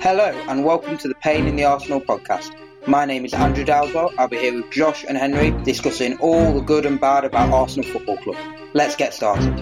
Hello and welcome to the Pain in the Arsenal podcast. My name is Andrew Dalswell. I'll be here with Josh and Henry discussing all the good and bad about Arsenal Football Club. Let's get started.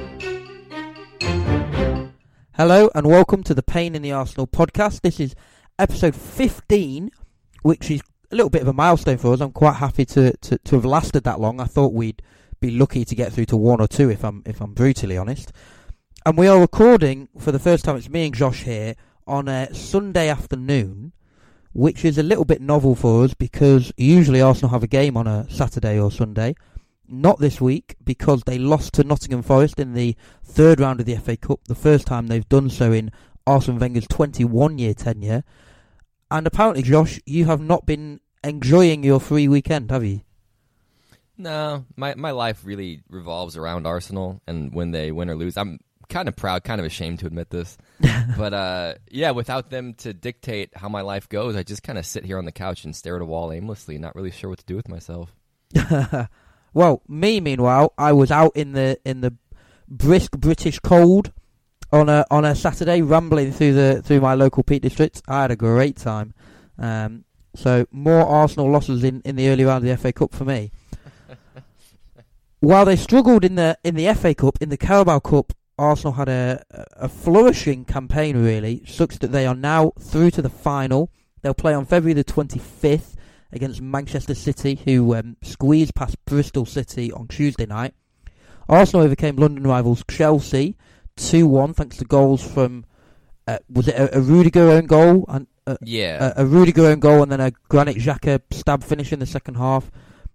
Hello and welcome to the Pain in the Arsenal podcast. This is episode 15, which is a little bit of a milestone for us. I'm quite happy to have lasted that long. I thought we'd be lucky to get through to one or two if I'm brutally honest. And we are recording for the first time, it's me and Josh here, on a Sunday afternoon, which is a little bit novel for us because usually Arsenal have a game on a Saturday or Sunday. Not this week because they lost to Nottingham Forest in the third round of the FA Cup, the first time they've done so in Arsene Wenger's 21-year tenure. And apparently, Josh, you have not been enjoying your free weekend, have you? No, my life really revolves around Arsenal, and when they win or lose, I'm kind of proud, kind of ashamed to admit this. But yeah, without them to dictate how my life goes, I just kind of sit here on the couch and stare at a wall aimlessly, not really sure what to do with myself. Well, me, meanwhile, I was out in the brisk British cold on a Saturday, rambling through my local Peak District. I had a great time. So more Arsenal losses in the early round of the FA Cup for me. While they struggled in the FA Cup, in the Carabao Cup, Arsenal had a flourishing campaign, really, such that they are now through to the final. They'll play on February the 25th against Manchester City, who squeezed past Bristol City on Tuesday night. Arsenal overcame London rivals Chelsea 2-1 thanks to goals from, was it a Rudiger own goal? A Rudiger own goal and then a Granit Xhaka stab finish in the second half.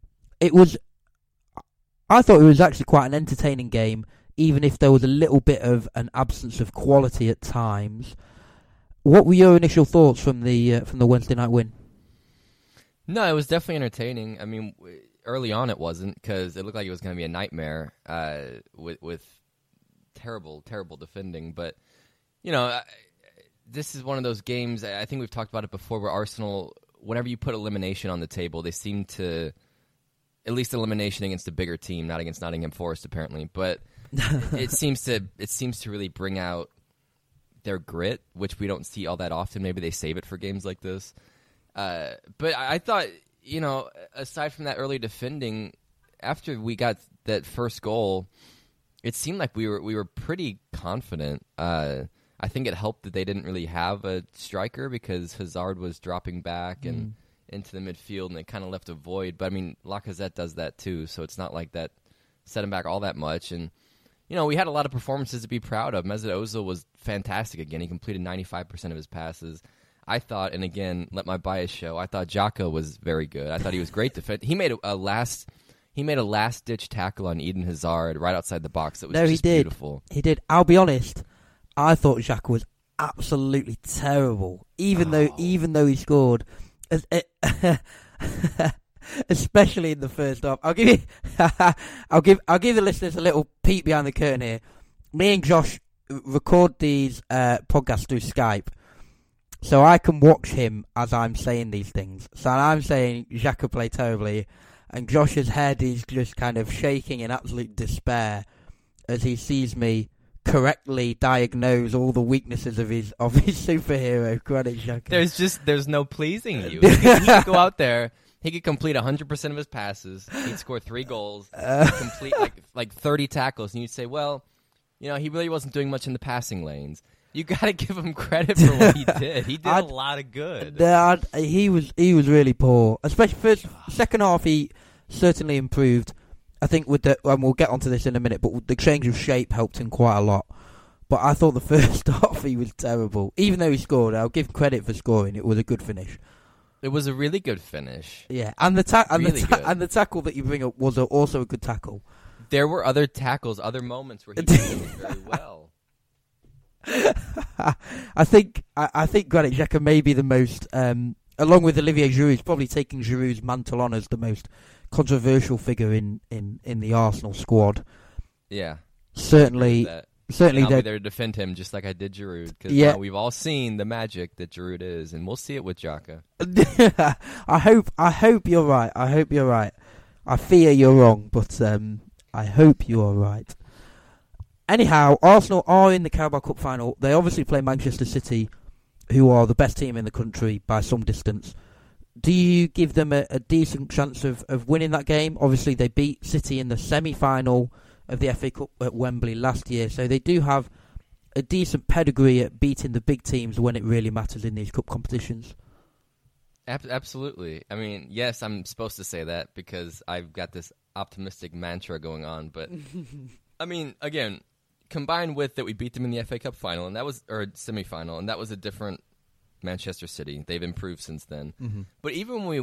I thought it was actually quite an entertaining game, even if there was a little bit of an absence of quality at times. What were your initial thoughts from the Wednesday night win? No, it was definitely entertaining. I mean, early on it wasn't, because it looked like it was going to be a nightmare with terrible, terrible defending. But, you know, this is one of those games, I think we've talked about it before, where Arsenal, whenever you put elimination on the table, they seem to, at least elimination against a bigger team, not against Nottingham Forest apparently, but it seems to really bring out their grit, which we don't see all that often. Maybe they save it for games like this. But I thought, you know, aside from that early defending, after we got that first goal, it seemed like we were pretty confident. I think it helped that they didn't really have a striker because Hazard was dropping back and into the midfield, and it kind of left a void. But I mean, Lacazette does that too, so it's not like that set him back all that much. And you know, we had a lot of performances to be proud of. Mesut Ozil was fantastic again. He completed 95% of his passes. I thought, and again, let my bias show, I thought Xhaka was very good. I thought he was great defense. He made a last-ditch tackle on Eden Hazard right outside the box. That was beautiful. He did. I'll be honest, I thought Xhaka was absolutely terrible, even though he scored. Especially in the first half. I'll give the listeners a little peek behind the curtain here. Me and Josh record these podcasts through Skype, so I can watch him as I'm saying these things. So I'm saying Xhaka played terribly, and Josh's head is just kind of shaking in absolute despair as he sees me correctly diagnose all the weaknesses of his superhero, Granit Xhaka. There's no pleasing you. He could go out there. He could complete 100% of his passes. He'd score 3 goals, complete like 30 tackles, and you'd say, well, you know, he really wasn't doing much in the passing lanes. You got to give him credit for what he did. He did a lot of good. He was really poor, especially second half. He certainly improved. I think and we'll get onto this in a minute, but the change of shape helped him quite a lot. But I thought the first half he was terrible. Even though he scored, I'll give credit for scoring. It was a good finish. It was a really good finish. Yeah, and the tackle that you bring up was also a good tackle. There were other tackles, other moments where he did very well. I think Granit Xhaka may be the most, along with Olivier Giroud, probably taking Giroud's mantle on as the most controversial figure in the Arsenal squad. Yeah, certainly. Certainly, I'll be there to defend him, just like I did Giroud. Because now we've all seen the magic that Giroud is, and we'll see it with Xhaka. I hope you're right. I fear you're wrong, but I hope you are right. Anyhow, Arsenal are in the Carabao Cup final. They obviously play Manchester City who are the best team in the country by some distance. Do you give them a decent chance of winning that game? Obviously, they beat City in the semi-final of the FA Cup at Wembley last year, so they do have a decent pedigree at beating the big teams when it really matters in these cup competitions. Absolutely. I mean, yes, I'm supposed to say that because I've got this optimistic mantra going on, but I mean, again, combined with that we beat them in the FA Cup final, and that was or semi-final, and that was a different Manchester City. They've improved since then. Mm-hmm. But even when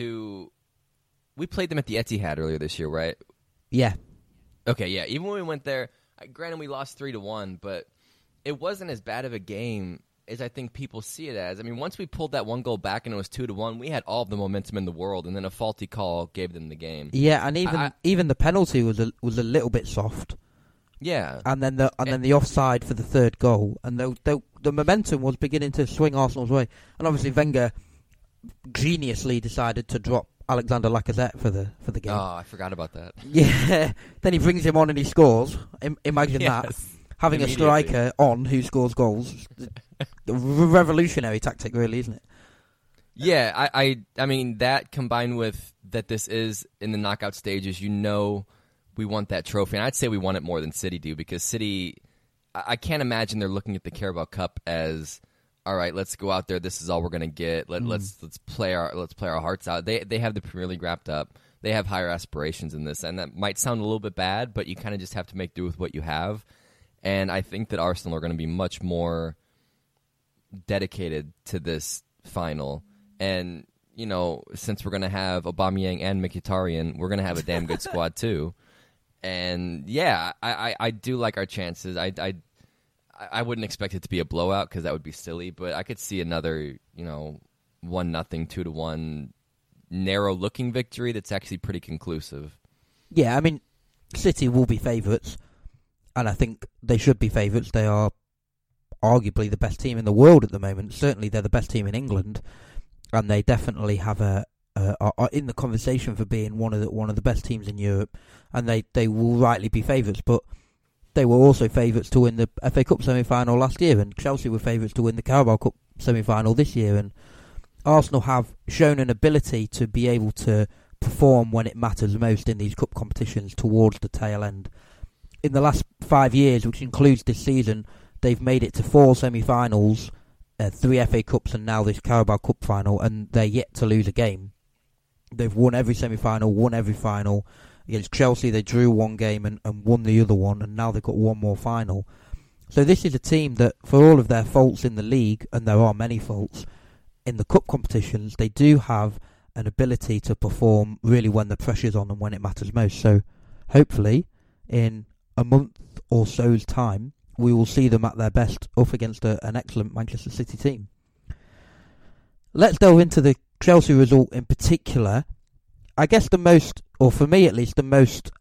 we played them at the Etihad earlier this year, right? Yeah. Okay, yeah. Even when we went there, granted we lost 3-1, but it wasn't as bad of a game as I think people see it as. I mean, once we pulled that one goal back and it was 2-1, we had all of the momentum in the world, and then a faulty call gave them the game. Yeah, and even the penalty was a little bit soft. Yeah, and then the offside for the third goal, and the momentum was beginning to swing Arsenal's way. And obviously Wenger geniusly decided to drop Alexander Lacazette for the game. Oh, I forgot about that. Yeah, then he brings him on and he scores. Imagine that. Having a striker on who scores goals. A revolutionary tactic, really, isn't it? Yeah, I mean, that combined with that this is in the knockout stages, we want that trophy. And I'd say we want it more than City do, because City, I can't imagine they're looking at the Carabao Cup as, all right, let's go out there. This is all we're going to get. Let's play our hearts out. They have the Premier League wrapped up. They have higher aspirations in this, and that might sound a little bit bad, but you kind of just have to make do with what you have. And I think that Arsenal are going to be much more dedicated to this final. And, since we're going to have Aubameyang and Mkhitaryan, we're going to have a damn good squad too. And, yeah, I do like our chances. I wouldn't expect it to be a blowout because that would be silly, but I could see another, 1-0, 2-1 narrow-looking victory that's actually pretty conclusive. Yeah, I mean, City will be favourites, and I think they should be favourites. They are arguably the best team in the world at the moment. Certainly they're the best team in England, and they definitely have are in the conversation for being one of the best teams in Europe, and they will rightly be favourites. But they were also favourites to win the FA Cup semi-final last year, and Chelsea were favourites to win the Carabao Cup semi-final this year, and Arsenal have shown an ability to be able to perform when it matters most in these cup competitions towards the tail end. In the last 5 years, which includes this season, they've made it to 4 semi-finals, 3 FA Cups, and now this Carabao Cup final, and they're yet to lose a game. They've won every semi-final, won every final. Against Chelsea, they drew one game and won the other one, and now they've got one more final. So this is a team that, for all of their faults in the league, and there are many faults, in the cup competitions, they do have an ability to perform really when the pressure's on and when it matters most. So hopefully, in a month or so's time, we will see them at their best up against an excellent Manchester City team. Let's delve into the Chelsea result in particular. I guess the most, or for me at least, the most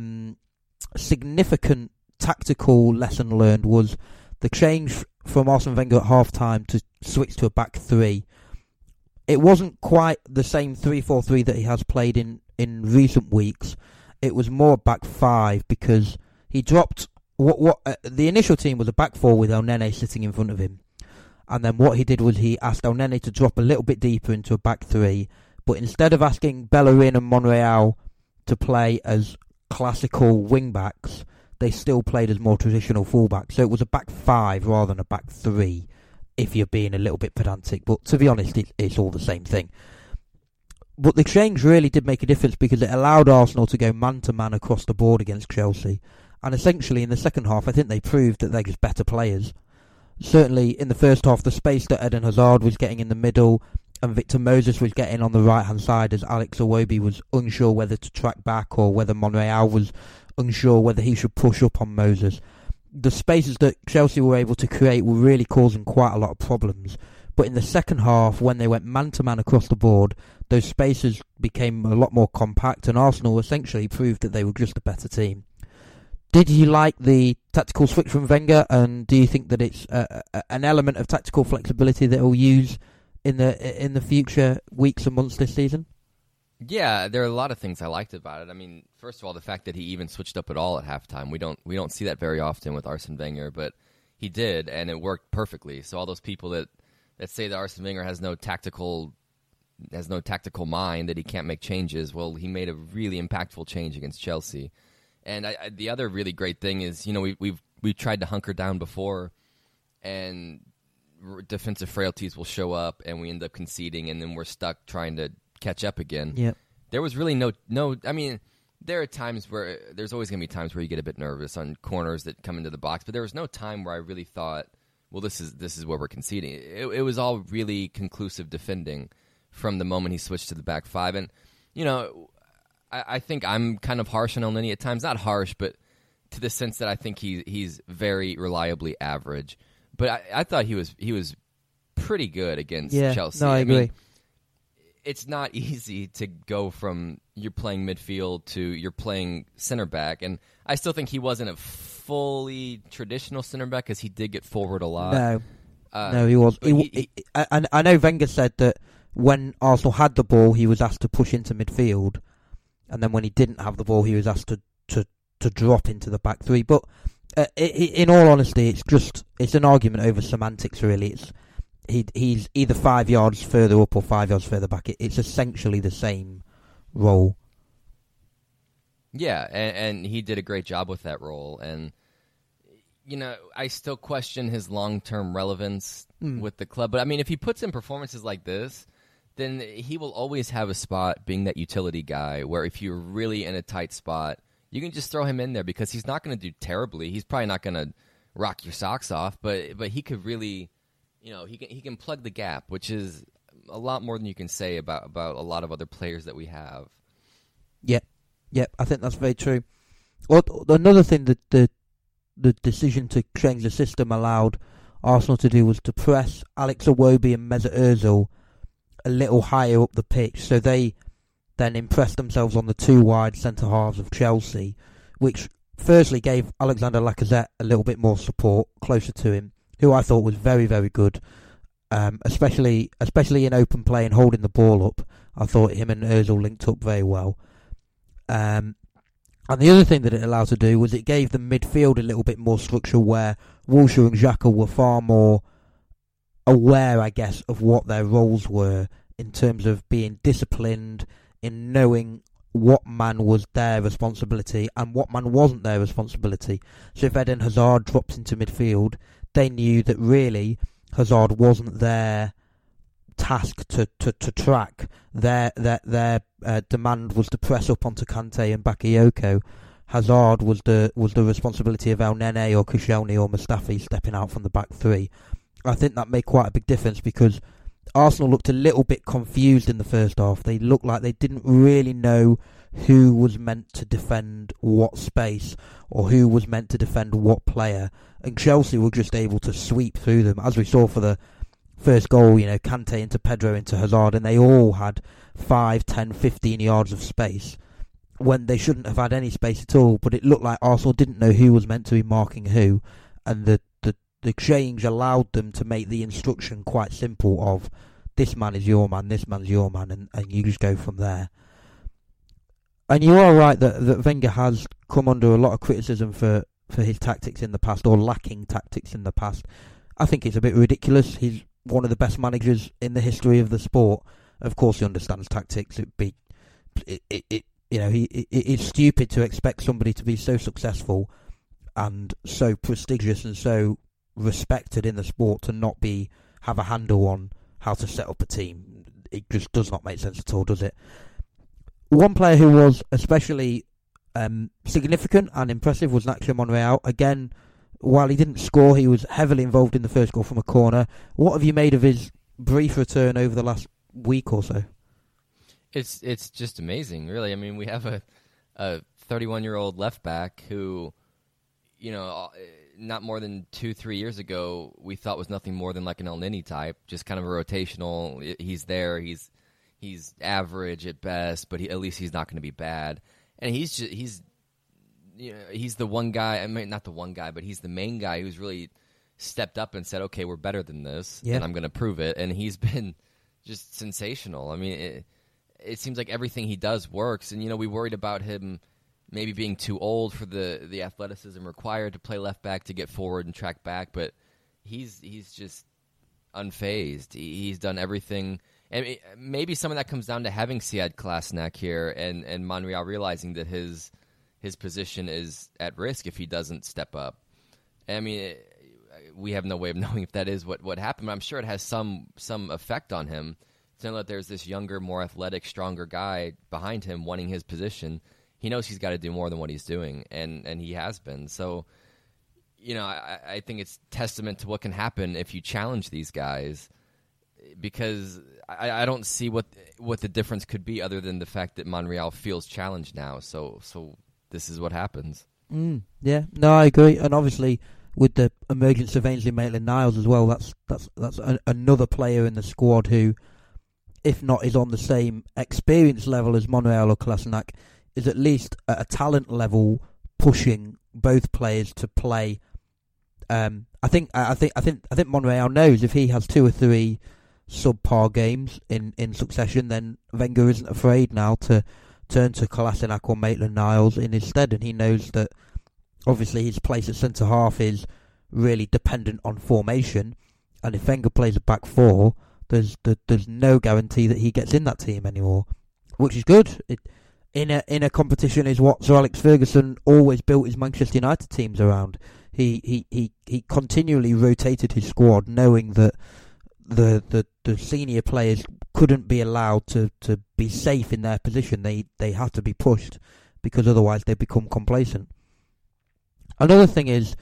significant tactical lesson learned was the change from Arsene Wenger at half-time to switch to a back three. It wasn't quite the same 3-4-3 that he has played in recent weeks. It was more back five because he dropped the initial team was a back four with El Nene sitting in front of him. And then what he did was he asked El Nene to drop a little bit deeper into a back three. But instead of asking Bellerin and Monreal to play as classical wing-backs, they still played as more traditional full-backs. So it was a back five rather than a back three, if you're being a little bit pedantic. But to be honest, it's all the same thing. But the change really did make a difference because it allowed Arsenal to go man-to-man across the board against Chelsea. And essentially in the second half, I think they proved that they're just better players. Certainly in the first half, the space that Eden Hazard was getting in the middle and Victor Moses was getting on the right-hand side as Alex Iwobi was unsure whether to track back or whether Monreal was unsure whether he should push up on Moses. The spaces that Chelsea were able to create were really causing quite a lot of problems. But in the second half, when they went man-to-man across the board, those spaces became a lot more compact and Arsenal essentially proved that they were just a better team. Did you like the tactical switch from Wenger, and do you think that it's an element of tactical flexibility that he'll use in the future weeks and months this season? Yeah, there are a lot of things I liked about it. I mean, first of all, the fact that he even switched up at all at halftime. We don't see that very often with Arsene Wenger, but he did, and it worked perfectly. So all those people that that say that Arsene Wenger has no tactical mind, that he can't make changes. Well, he made a really impactful change against Chelsea. And the other really great thing is, we've tried to hunker down before, and defensive frailties will show up, and we end up conceding, and then we're stuck trying to catch up again. Yeah. There was really no. I mean, there are times where there's always going to be times where you get a bit nervous on corners that come into the box, but there was no time where I really thought, well, this is where we're conceding. It was all really conclusive defending from the moment he switched to the back five. And, I think I'm kind of harsh on Elneny at times. Not harsh, but to the sense that I think he's very reliably average. But I thought he was pretty good against Chelsea. No, I agree. mean, it's not easy to go from you're playing midfield to you're playing center back. And I still think he wasn't a fully traditional center back because he did get forward a lot. No, he was. I know Wenger said that when Arsenal had the ball, he was asked to push into midfield. And then when he didn't have the ball, he was asked to drop into the back three. But in all honesty, it's an argument over semantics, really. He's either 5 yards further up or 5 yards further back. It's essentially the same role. Yeah, and he did a great job with that role. And, I still question his long-term relevance with the club. But, I mean, if he puts in performances like this, then he will always have a spot being that utility guy where if you're really in a tight spot, you can just throw him in there because he's not going to do terribly. He's probably not going to rock your socks off, but he could really... he can plug the gap, which is a lot more than you can say about a lot of other players that we have. Yep, I think that's very true. Well, another thing that the decision to change the system allowed Arsenal to do was to press Alex Iwobi and Mesut Ozil a little higher up the pitch, so they then impressed themselves on the two wide centre halves of Chelsea, which firstly gave Alexander Lacazette a little bit more support closer to him, who I thought was very, very good, especially in open play and holding the ball up. I thought him and Ozil linked up very well. And the other thing that it allowed to do was it gave the midfield a little bit more structure, where Wilshere and Xhaka were far more aware, I guess, of what their roles were in terms of being disciplined, in knowing what man was their responsibility and what man wasn't their responsibility. So if Eden Hazard drops into midfield, they knew that really Hazard wasn't their task to track. Their demand was to press up onto Kante and Bakayoko. Hazard was the responsibility of Elneny or Koscielny or Mustafi stepping out from the back three. I think that made quite a big difference because Arsenal looked a little bit confused in the first half. They looked like they didn't really know who was meant to defend what space or who was meant to defend what player. And Chelsea were just able to sweep through them, as we saw for the first goal, Kante into Pedro into Hazard, and they all had 5, 10, 15 yards of space when they shouldn't have had any space at all. But it looked like Arsenal didn't know who was meant to be marking who, and the change allowed them to make the instruction quite simple of this man is your man, this man's your man, and you just go from there. And you are right that Wenger has come under a lot of criticism for his tactics in the past, or lacking tactics in the past. I think it's a bit ridiculous. He's one of the best managers in the history of the sport. Of course he understands tactics. It's stupid to expect somebody to be so successful and so prestigious and so respected in the sport to not have a handle on how to set up a team. It just does not make sense at all, does it? One player who was especially significant and impressive was Nacho Monreal. Again, while he didn't score, he was heavily involved in the first goal from a corner. What have you made of his brief return over the last week or so? It's just amazing, really. I mean, we have a 31-year-old left back who, not more than 2-3 years ago, we thought was nothing more than like an Elneny type, just kind of a rotational. He's there. He's average at best, but at least he's not going to be bad. And he's the one guy. I mean, not the one guy, but he's the main guy who's really stepped up and said, "Okay, we're better than this, and I'm going to prove it." And he's been just sensational. I mean, it seems like everything he does works. And we worried about him maybe being too old for the athleticism required to play left back, to get forward and track back. But he's just unfazed. He's done everything. And maybe some of that comes down to having Sead Kolasinac here and Monreal realizing that his position is at risk if he doesn't step up. I mean, we have no way of knowing if that is what happened, but I'm sure it has some effect on him. To know that there's this younger, more athletic, stronger guy behind him wanting his position. He knows he's got to do more than what he's doing, and he has been. So, I think it's testament to what can happen if you challenge these guys, because I don't see what the difference could be other than the fact that Monreal feels challenged now. So this is what happens. Yeah, no, I agree. And obviously, with the emergence of Ainsley Maitland-Niles as well, that's another player in the squad who, if not is on the same experience level as Monreal or Kolasinac, is at least at a talent level pushing both players to play. I think Monreal knows if he has 2 or 3 subpar games in succession, then Wenger isn't afraid now to turn to Kolasinac or Maitland-Niles in his stead, and he knows that obviously his place at centre half is really dependent on formation, and if Wenger plays a back 4, there's no guarantee that he gets in that team anymore, which is good. In a competition is what Sir Alex Ferguson always built his Manchester United teams around. He continually rotated his squad, knowing that the senior players couldn't be allowed to be safe in their position. They had to be pushed, because otherwise they become complacent. Another thing is,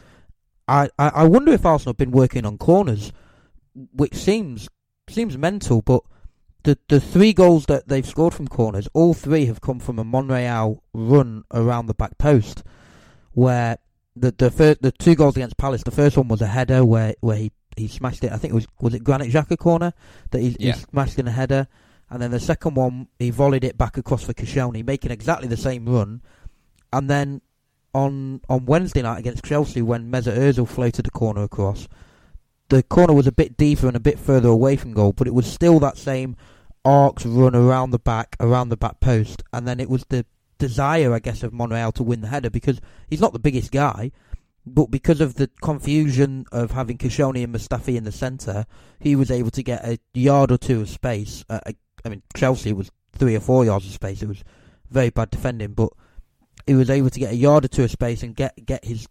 I wonder if Arsenal have been working on corners, which seems mental, but the 3 goals that they've scored from corners, all 3 have come from a Monreal run around the back post, where the 2 goals against Palace, the first one was a header where he smashed it. I think was it Granit Xhaka corner that he smashed in a header, and then the second one he volleyed it back across for Koscielny, making exactly the same run. And then on Wednesday night against Chelsea, when Mesut Ozil floated the corner across, the corner was a bit deeper and a bit further away from goal, but it was still that same arcs run around the back post, and then it was the desire, I guess, of Monreal to win the header, because he's not the biggest guy, but because of the confusion of having Koscielny and Mustafi in the centre, he was able to get a yard or 2 of space. I mean, Chelsea was 3 or 4 yards of space. It was very bad defending, but he was able to get a yard or 2 of space and get his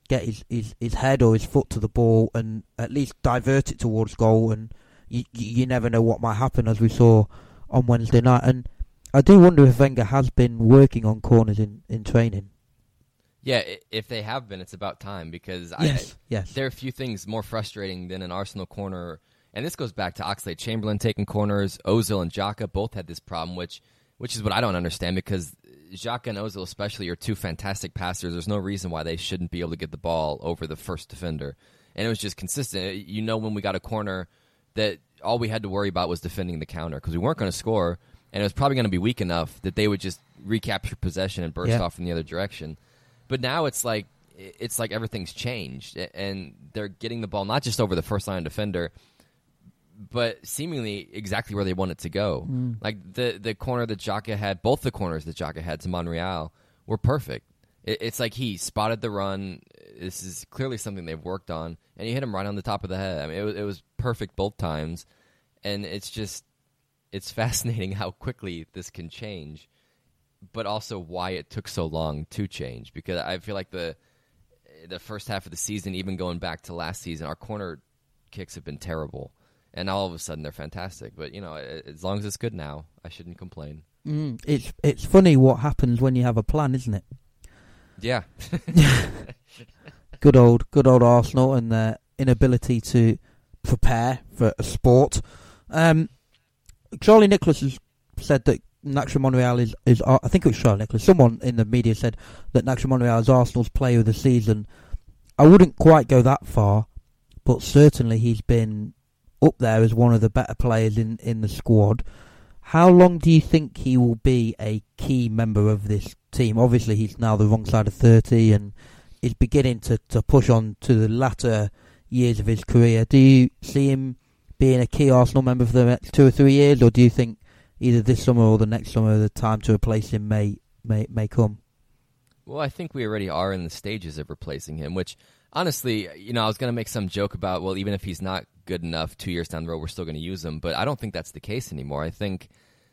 head or his foot to the ball and at least divert it towards goal. And you never know what might happen, as we saw on Wednesday night. And I do wonder if Wenger has been working on corners in training. Yeah, if they have been, it's about time, because yes. There are a few things more frustrating than an Arsenal corner, and this goes back to Oxlade-Chamberlain taking corners. Ozil and Xhaka both had this problem, which is what I don't understand, because Xhaka and Ozil especially are 2 fantastic passers. There's no reason why they shouldn't be able to get the ball over the first defender, and it was just consistent. When we got a corner, that all we had to worry about was defending the counter, because we weren't going to score, and it was probably going to be weak enough that they would just recapture possession and burst off in the other direction. But now it's like everything's changed, and they're getting the ball not just over the first line defender, but seemingly exactly where they want it to go. Like the corner that Xhaka had, both the corners that Xhaka had to Monreal were perfect. It's like he spotted the run. This is clearly something they've worked on, and he hit him right on the top of the head. I mean, it was perfect both times, and it's fascinating how quickly this can change, but also why it took so long to change, because I feel like the first half of the season, even going back to last season, our corner kicks have been terrible, and all of a sudden they're fantastic. But as long as it's good now, I shouldn't complain. It's funny what happens when you have a plan, isn't it? Yeah. Good old Arsenal and their inability to prepare for a sport. Charlie Nicholas has said that Nacho Monreal is I think it was Charlie Nicholas. Someone in the media said that Nacho Monreal is Arsenal's player of the season. I wouldn't quite go that far, but certainly he's been up there as one of the better players in the squad. How long do you think he will be a key member of this team? Obviously, he's now the wrong side of 30 and is beginning to push on to the latter years of his career. Do you see him being a key Arsenal member for the next 2 or 3 years, or do you think either this summer or the next summer the time to replace him may come? Well, I think we already are in the stages of replacing him, which honestly, I was going to make some joke about, well, even if he's not good enough 2 years down the road, we're still going to use him. But I don't think that's the case anymore. I think,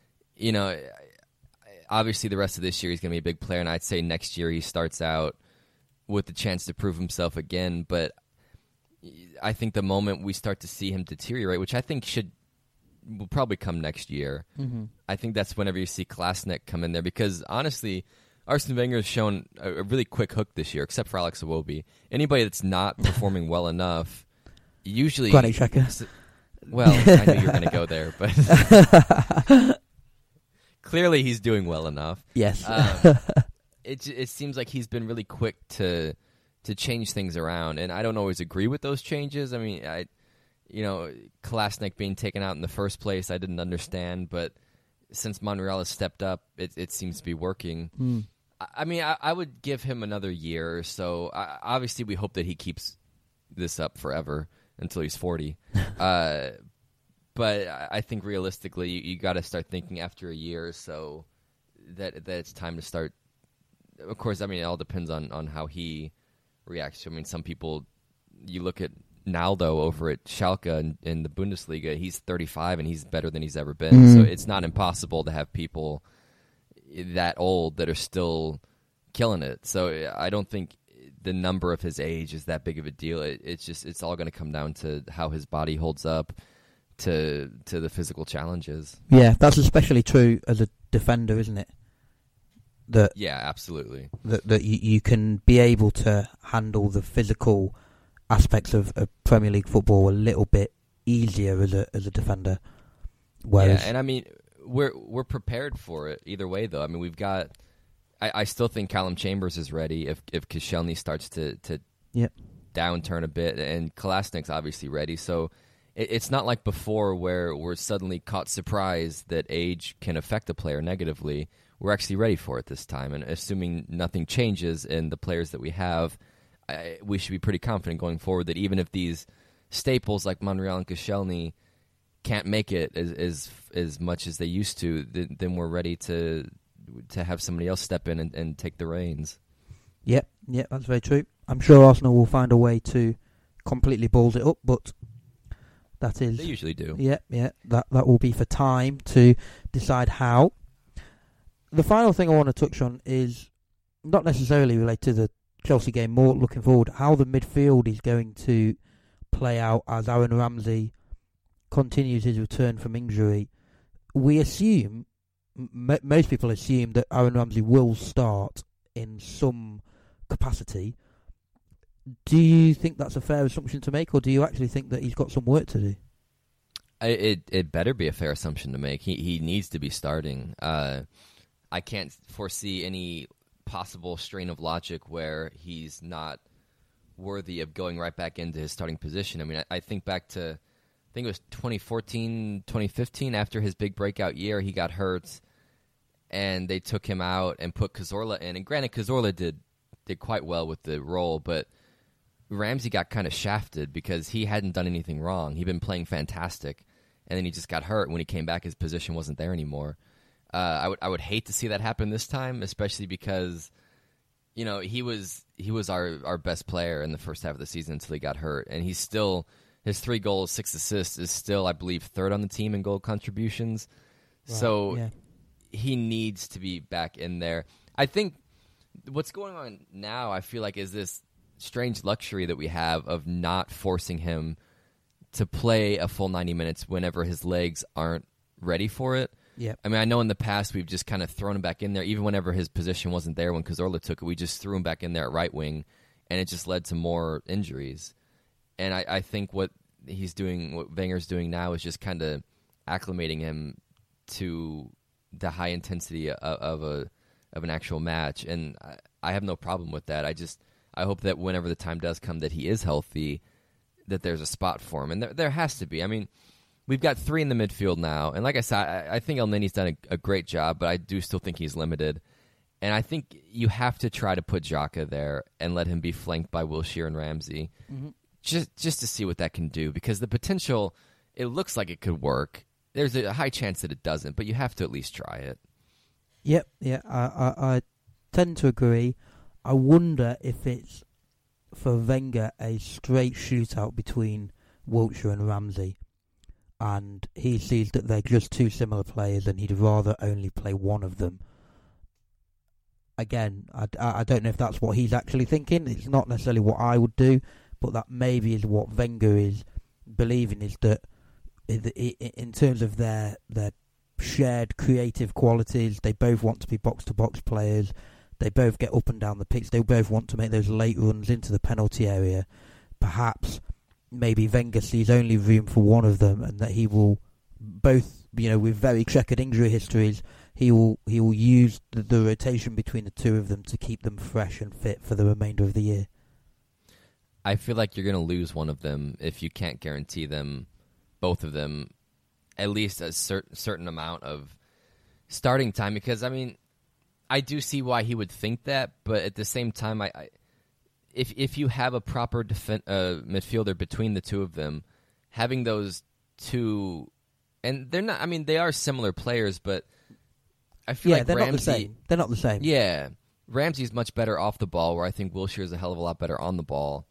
obviously the rest of this year he's going to be a big player, and I'd say next year he starts out with the chance to prove himself again. But I think the moment we start to see him deteriorate, which I think will probably come next year, I think that's whenever you see Klasnic come in there. Because honestly, Arsene Wenger has shown a really quick hook this year, except for Alex Iwobi. Anybody that's not performing well enough, usually... Granit Xhaka. Well, I knew you were going to go there, but... Clearly he's doing well enough. Yes. It seems like he's been really quick to change things around, and I don't always agree with those changes. I mean, Klasnic being taken out in the first place, I didn't understand, but since Monreal has stepped up, it seems to be working. I mean, I would give him another year or so. Obviously, we hope that he keeps this up forever until he's 40. But I think realistically, you got to start thinking after a year or so that it's time to start. Of course, I mean, it all depends on how he reacts. I mean, some people, you look at Naldo over at Schalke in the Bundesliga, he's 35 and he's better than he's ever been. So it's not impossible to have people that old that are still killing it. So I don't think the number of his age is that big of a deal. It's all going to come down to how his body holds up to the physical challenges. Yeah, that's especially true as a defender, isn't it? Yeah, absolutely. That you can be able to handle the physical aspects of Premier League football a little bit easier as a defender. Whereas, yeah, and I mean, we're prepared for it either way, though. I mean, we've got. I still think Callum Chambers is ready if Koscielny starts to downturn a bit, and Kolasnic's obviously ready. So it's not like before where we're suddenly caught surprise that age can affect a player negatively. We're actually ready for it this time, and assuming nothing changes in the players that we have, we should be pretty confident going forward that even if these staples like Monreal and Koscielny can't make it as much as they used to, then we're ready to have somebody else step in and take the reins. Yep, that's very true. I'm sure Arsenal will find a way to completely balls it up, but that is... They usually do. Yeah, that will be for time to decide how. The final thing I want to touch on is not necessarily related to the Chelsea game, more looking forward, how the midfield is going to play out as Aaron Ramsey continues his return from injury. We assume, most people assume, that Aaron Ramsey will start in some capacity. Do you think that's a fair assumption to make, or do you actually think that he's got some work to do? It better be a fair assumption to make. He needs to be starting. I can't foresee any possible strain of logic where he's not worthy of going right back into his starting position. I mean, I think back to, I think it was 2014, 2015, after his big breakout year, he got hurt, and they took him out and put Cazorla in. And granted, Cazorla did quite well with the role, but Ramsey got kind of shafted because he hadn't done anything wrong. He'd been playing fantastic, and then he just got hurt. When he came back, his position wasn't there anymore. I would hate to see that happen this time, especially because, he was our best player in the first half of the season until he got hurt, and he's still, his 3 goals, 6 assists is still, I believe, 3rd on the team in goal contributions. Right, so he needs to be back in there. I think what's going on now, I feel like, is this strange luxury that we have of not forcing him to play a full 90 minutes whenever his legs aren't ready for it. Yeah, I mean, I know in the past we've just kind of thrown him back in there, even whenever his position wasn't there. When Cazorla took it, we just threw him back in there at right wing, and it just led to more injuries. And I think what he's doing, what Wenger's doing now, is just kind of acclimating him to the high intensity of an actual match, and I have no problem with that. I hope that whenever the time does come that he is healthy, that there's a spot for him, and there has to be. I mean, we've got 3 in the midfield now, and like I said, I think El Neni's done a great job, but I do still think he's limited. And I think you have to try to put Xhaka there and let him be flanked by Wilshere and Ramsey, just to see what that can do, because the potential, it looks like it could work. There's a high chance that it doesn't, but you have to at least try it. Yep, I tend to agree. I wonder if it's, for Wenger, a straight shootout between Wilshere and Ramsey. And he sees that they're just two similar players and he'd rather only play one of them. Again, I don't know if that's what he's actually thinking. It's not necessarily what I would do, but that maybe is what Wenger is believing, is that in terms of their shared creative qualities, they both want to be box-to-box players. They both get up and down the pitch. They both want to make those late runs into the penalty area. Perhaps maybe Wenger sees only room for one of them, and that he will both, with very checkered injury histories, he will use the rotation between the two of them to keep them fresh and fit for the remainder of the year. I feel like you're going to lose one of them if you can't guarantee them, both of them, at least a certain amount of starting time. Because, I do see why he would think that, but at the same time, if you have a proper midfielder between the two of them, having those two, and they're not, they are similar players, but I feel like they're Ramsey, not the same. They're not the same. Yeah, Ramsey's much better off the ball, where I think Wilshere is a hell of a lot better on the ball.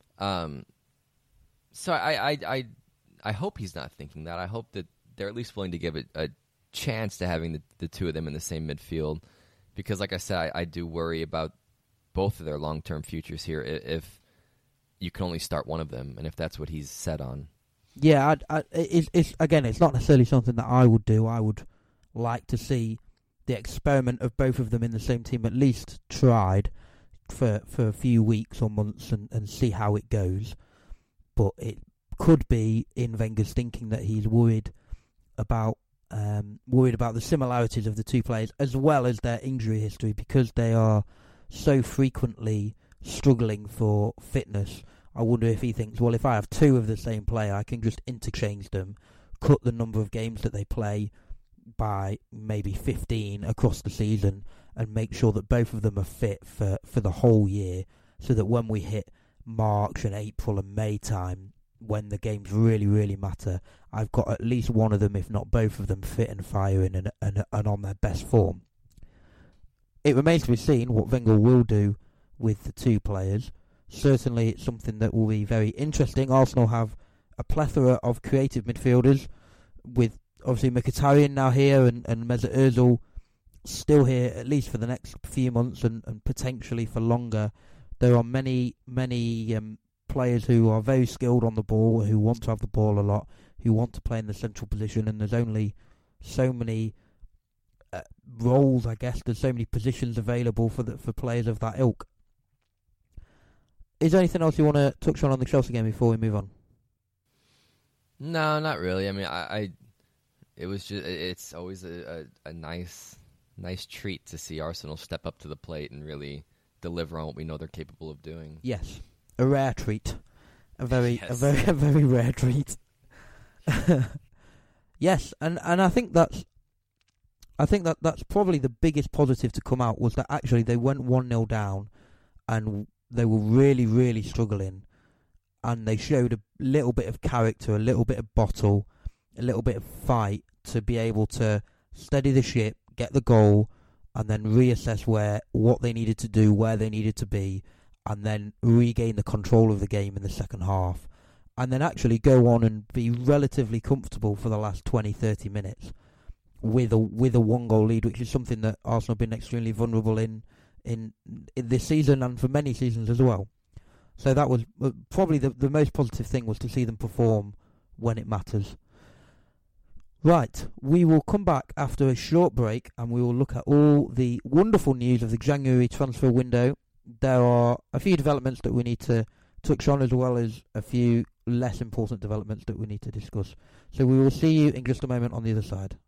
So I hope he's not thinking that. I hope that they're at least willing to give it a chance to having the two of them in the same midfield, because, like I said, I do worry about both of their long-term futures here if you can only start one of them, and if that's what he's set on. Yeah, it's not necessarily something that I would do. I would like to see the experiment of both of them in the same team at least tried for a few weeks or months and see how it goes. But it could be in Wenger's thinking that he's worried about the similarities of the two players as well as their injury history, because they are so frequently struggling for fitness. I wonder if he thinks, well, if I have two of the same player, I can just interchange them, cut the number of games that they play by maybe 15 across the season, and make sure that both of them are fit for the whole year, so that when we hit March and April and May time, when the games really, really matter, I've got at least one of them, if not both of them, fit and firing and on their best form. It remains to be seen what Wenger will do with the two players. Certainly it's something that will be very interesting. Arsenal have a plethora of creative midfielders, with obviously Mkhitaryan now here and Mesut Ozil still here, at least for the next few months and potentially for longer. There are many players who are very skilled on the ball, who want to have the ball a lot, who want to play in the central position, and there's only so many roles, I guess. There's so many positions available for players of that ilk. Is there anything else you want to touch on the Chelsea game before we move on? No, not really. It's always a nice treat to see Arsenal step up to the plate and really deliver on what we know they're capable of doing. Yes, a rare treat, a very rare treat. Yes, and I think that's probably the biggest positive to come out, was that actually they went 1-0 down and they were really, really struggling, and they showed a little bit of character, a little bit of bottle, a little bit of fight to be able to steady the ship, get the goal, and then reassess what they needed to do, where they needed to be, and then regain the control of the game in the second half, and then actually go on and be relatively comfortable for the last 20-30 minutes with a 1-goal lead, which is something that Arsenal have been extremely vulnerable in this season and for many seasons as well. So that was probably the most positive thing, was to see them perform when it matters. Right, we will come back after a short break and we will look at all the wonderful news of the January transfer window. There are a few developments that we need to touch on, as well as a few less important developments that we need to discuss. So we will see you in just a moment on the other side.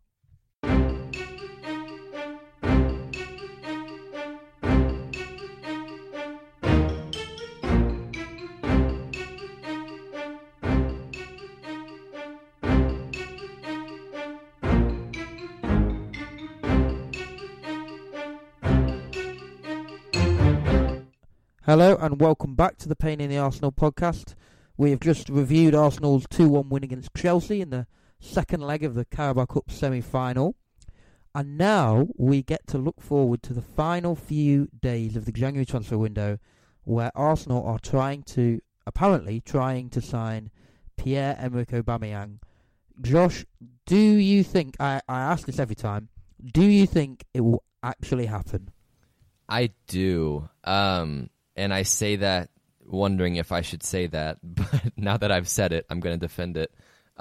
Hello and welcome back to the Pain in the Arsenal podcast. We have just reviewed Arsenal's 2-1 win against Chelsea in the second leg of the Carabao Cup semi-final. And now we get to look forward to the final few days of the January transfer window, where Arsenal are apparently trying to sign Pierre-Emerick Aubameyang. Josh, do you think, I ask this every time, do you think it will actually happen? I do. And I say that wondering if I should say that, but now that I've said it, I'm going to defend it.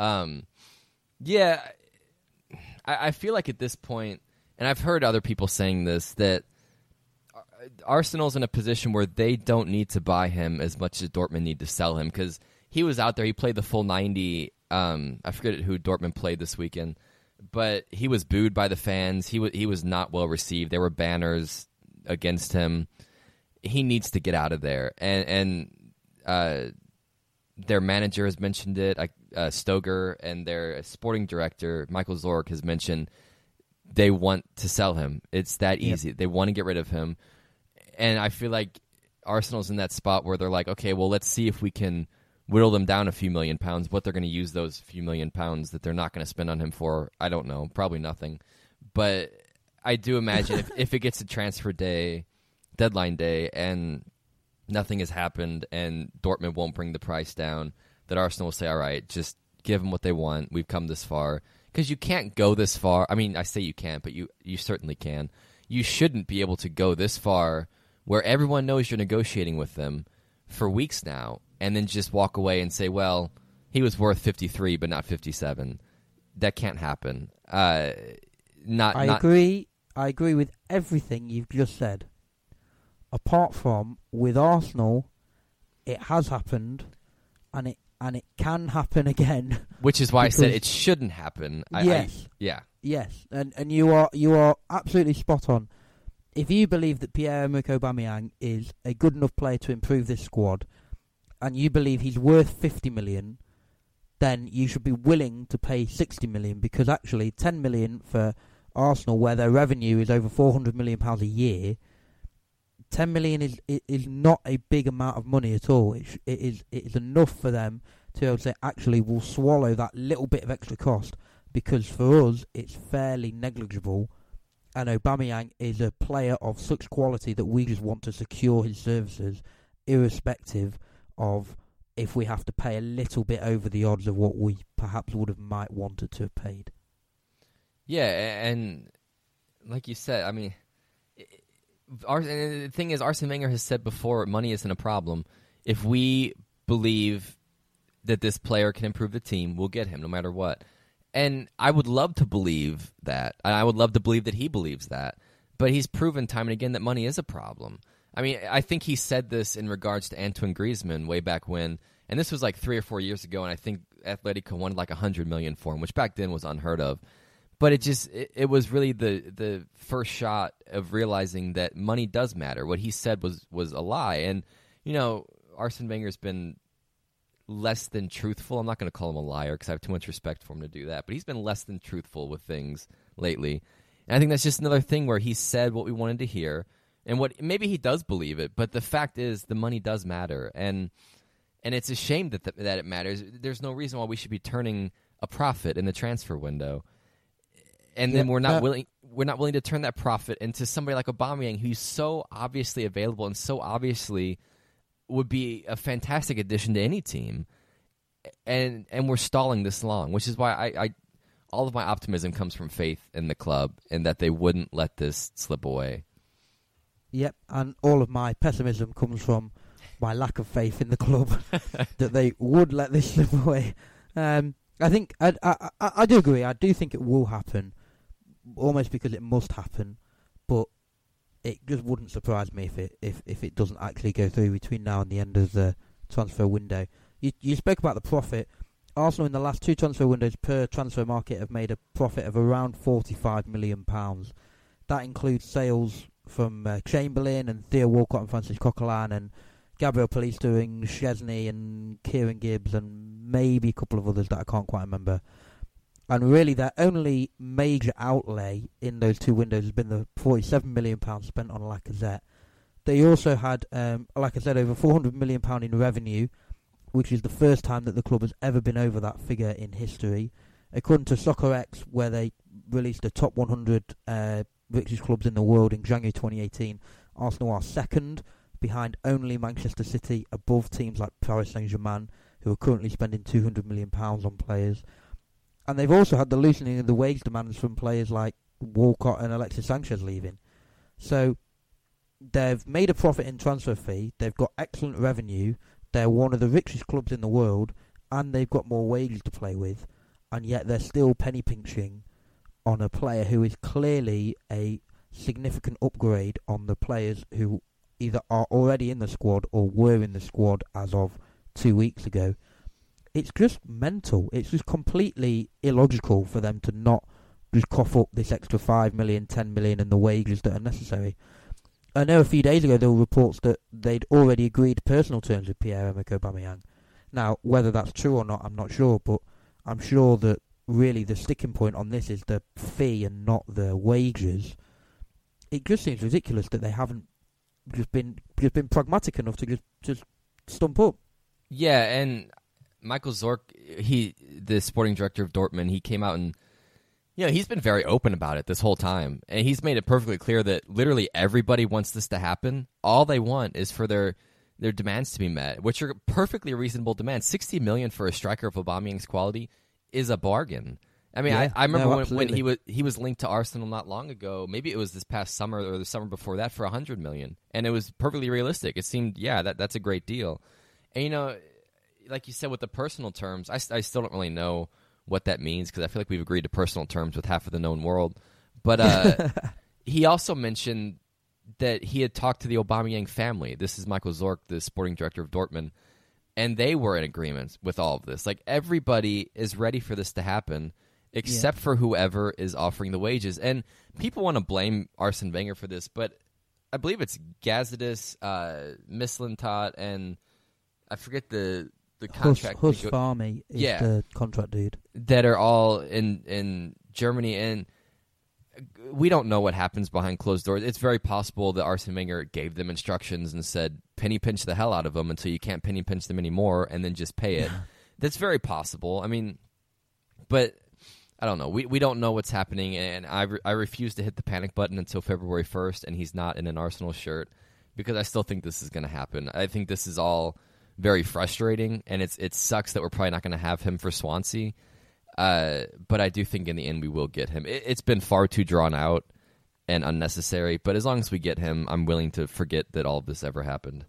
Yeah, I feel like at this point, and I've heard other people saying this, that Arsenal's in a position where they don't need to buy him as much as Dortmund need to sell him, because he was out there, he played the full 90. I forget who Dortmund played this weekend, but he was booed by the fans. He was not well received. There were banners against him. He needs to get out of there, and their manager has mentioned it, Stoger, and their sporting director Michael Zorc has mentioned they want to sell him. It's that easy. They want to get rid of him, and I feel like Arsenal's in that spot where they're like, okay, well, let's see if we can whittle them down a few £1 million. What they're going to use those few £1 million that they're not going to spend on him for, I don't know, probably nothing. But I do imagine if it gets to transfer deadline day, and nothing has happened, and Dortmund won't bring the price down, that Arsenal will say, all right, just give them what they want. We've come this far. Because you can't go this far. I mean, I say you can't, but you certainly can. You shouldn't be able to go this far where everyone knows you're negotiating with them for weeks now, and then just walk away and say, well, he was worth 53 but not 57. That can't happen. I agree with everything you've just said. Apart from, with Arsenal, it has happened, and it can happen again. Which is why I said it shouldn't happen. Yes. Yes, and you are absolutely spot on. If you believe that Pierre-Emerick Aubameyang is a good enough player to improve this squad, and you believe he's worth 50 million, then you should be willing to pay 60 million, because actually 10 million for Arsenal, where their revenue is over £400 million a year, 10 million is not a big amount of money at all. It is enough for them to be able to say, actually, we'll swallow that little bit of extra cost, because for us, it's fairly negligible. And Aubameyang is a player of such quality that we just want to secure his services, irrespective of if we have to pay a little bit over the odds of what we perhaps would have might wanted to have paid. Yeah, and like you said, I mean, the thing is, Arsene Wenger has said before, money isn't a problem. If we believe that this player can improve the team, we'll get him no matter what. And I would love to believe that. And I would love to believe that he believes that. But he's proven time and again that money is a problem. I mean, I think he said this in regards to Antoine Griezmann way back when. And this was like 3 or 4 years ago, and I think Atletico wanted like 100 million for him, which back then was unheard of. But it was really the first shot of realizing that money does matter. What he said was a lie. And, you know, Arsene Wenger's been less than truthful. I'm not going to call him a liar because I have too much respect for him to do that. But he's been less than truthful with things lately. And I think that's just another thing where he said what we wanted to hear. And what maybe he does believe it, but the fact is the money does matter. And it's a shame that it matters. There's no reason why we should be turning a profit in the transfer window. And then we're not willing to turn that profit into somebody like Aubameyang, who's so obviously available and so obviously would be a fantastic addition to any team. And we're stalling this long, which is why I all of my optimism comes from faith in the club and that they wouldn't let this slip away. Yep, and all of my pessimism comes from my lack of faith in the club that they would let this slip away. I think I do agree. I do think it will happen, almost because it must happen. But it just wouldn't surprise me if it doesn't actually go through between now and the end of the transfer window. You spoke about the profit. Arsenal in the last 2 transfer windows per transfer market have made a profit of around £45 million. That includes sales from Chamberlain and Theo Walcott and Francis Coquelin and Gabriel Police doing Szczesny and Kieran Gibbs and maybe a couple of others that I can't quite remember. And really their only major outlay in those 2 windows has been the £47 million spent on Lacazette. They also had, like I said, over £400 million in revenue, which is the first time that the club has ever been over that figure in history. According to SoccerX, where they released the top 100 richest clubs in the world in January 2018, Arsenal are second, behind only Manchester City, above teams like Paris Saint-Germain, who who are currently spending £200 million on players. And they've also had the loosening of the wage demands from players like Walcott and Alexis Sanchez leaving. So they've made a profit in transfer fee, they've got excellent revenue, they're one of the richest clubs in the world, and they've got more wages to play with, and yet they're still penny pinching on a player who is clearly a significant upgrade on the players who either are already in the squad or were in the squad as of 2 weeks ago. It's just mental. It's just completely illogical for them to not just cough up this extra 5 million, 10 million and the wages that are necessary. I know a few days ago there were reports that they'd already agreed personal terms with Pierre-Emerick Aubameyang. Now, whether that's true or not, I'm not sure, but I'm sure that really the sticking point on this is the fee and not the wages. It just seems ridiculous that they haven't just been pragmatic enough to just stump up. Yeah, and Michael Zorc, the sporting director of Dortmund, he came out and he's been very open about it this whole time, and he's made it perfectly clear that literally everybody wants this to happen. All they want is for their demands to be met, which are perfectly reasonable demands. 60 million for a striker of Aubameyang's quality is a bargain. I mean, yeah, I remember when he was linked to Arsenal not long ago. Maybe it was this past summer or the summer before that for 100 million, and it was perfectly realistic. It seemed, that's a great deal. And like you said with the personal terms, I still don't really know what that means because I feel like we've agreed to personal terms with half of the known world. But he also mentioned that he had talked to the Aubameyang family. This is Michael Zorc, the sporting director of Dortmund, and they were in agreement with all of this. Like, everybody is ready for this to happen except for whoever is offering the wages. And people want to blame Arsene Wenger for this, but I believe it's Gazidis, Mislintat, and I forget the contract. Huss Farmy is the contract dude. That are all in Germany, and we don't know what happens behind closed doors. It's very possible that Arsene Wenger gave them instructions and said, penny pinch the hell out of them until you can't penny pinch them anymore, and then just pay it. That's very possible. I mean, but I don't know. We don't know what's happening, and I refuse to hit the panic button until February 1st, and he's not in an Arsenal shirt, because I still think this is going to happen. I think this is all very frustrating, and it sucks that we're probably not going to have him for Swansea. But I do think in the end we will get him. It's been far too drawn out and unnecessary, but as long as we get him, I'm willing to forget that all of this ever happened.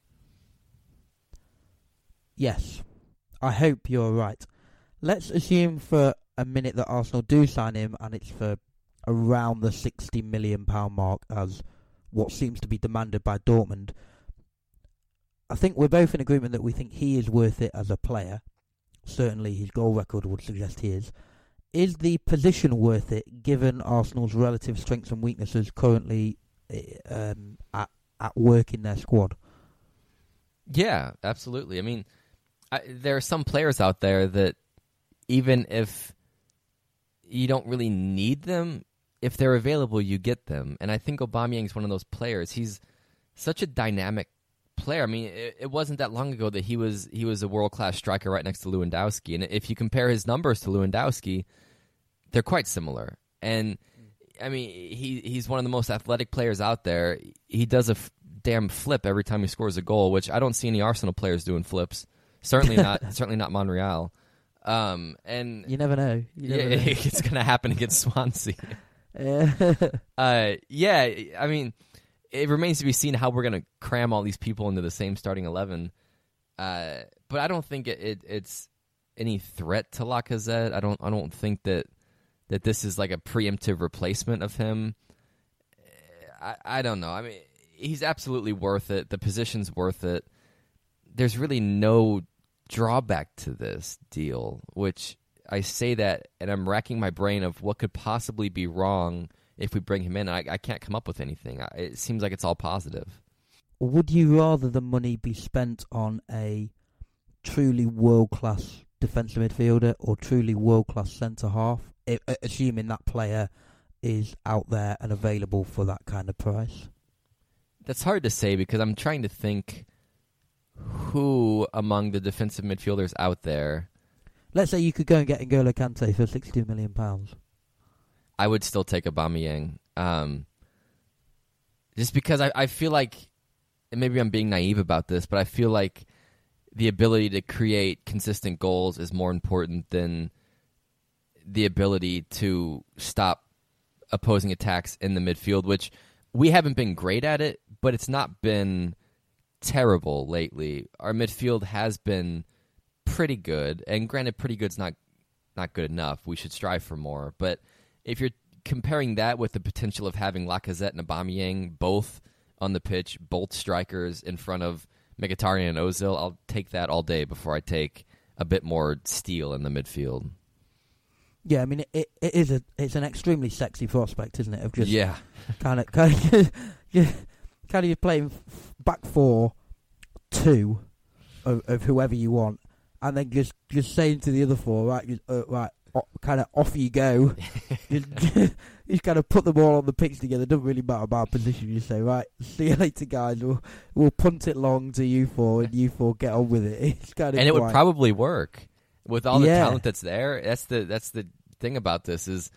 Yes, I hope you're right. Let's assume for a minute that Arsenal do sign him, and it's for around the £60 million mark as what seems to be demanded by Dortmund. I think we're both in agreement that we think he is worth it as a player. Certainly his goal record would suggest he is. Is the position worth it, given Arsenal's relative strengths and weaknesses currently at work in their squad? Yeah, absolutely. I mean, there are some players out there that even if you don't really need them, if they're available, you get them. And I think Aubameyang is one of those players. He's such a dynamic player. I mean, it wasn't that long ago that he was a world-class striker right next to Lewandowski. And if you compare his numbers to Lewandowski, they're quite similar. And, I mean, he's one of the most athletic players out there. He does a damn flip every time he scores a goal, which I don't see any Arsenal players doing flips. Certainly not Monreal. And you never know. It's going to happen against Swansea. I mean, it remains to be seen how we're going to cram all these people into the same starting 11. But I don't think it's any threat to Lacazette. I don't think that this is like a preemptive replacement of him. I don't know. I mean, he's absolutely worth it. The position's worth it. There's really no drawback to this deal, which I say that, and I'm racking my brain of what could possibly be wrong if we bring him in. I can't come up with anything. It seems like it's all positive. Would you rather the money be spent on a truly world-class defensive midfielder or truly world-class centre-half, assuming that player is out there and available for that kind of price? That's hard to say because I'm trying to think who among the defensive midfielders out there. Let's say you could go and get N'Golo Kante for £60 million. I would still take Aubameyang. Just because I feel like, and maybe I'm being naive about this, but I feel like the ability to create consistent goals is more important than the ability to stop opposing attacks in the midfield, which we haven't been great at it, but it's not been terrible lately. Our midfield has been pretty good, and granted, pretty good's not good enough. We should strive for more. But if you're comparing that with the potential of having Lacazette and Aubameyang both on the pitch, both strikers in front of Mkhitaryan and Ozil, I'll take that all day before I take a bit more steel in the midfield. Yeah, I mean, it's an extremely sexy prospect, isn't it? Of just kind of playing back 4-2 of whoever you want, and then just saying to the other four, right, kind of off you go. just kind of put them all on the pitch together. Doesn't really matter about position. You say, right, see you later, guys. We'll punt it long to you four, and you four get on with it. It's kind of it would probably work with all the talent that's there. That's the thing about this is,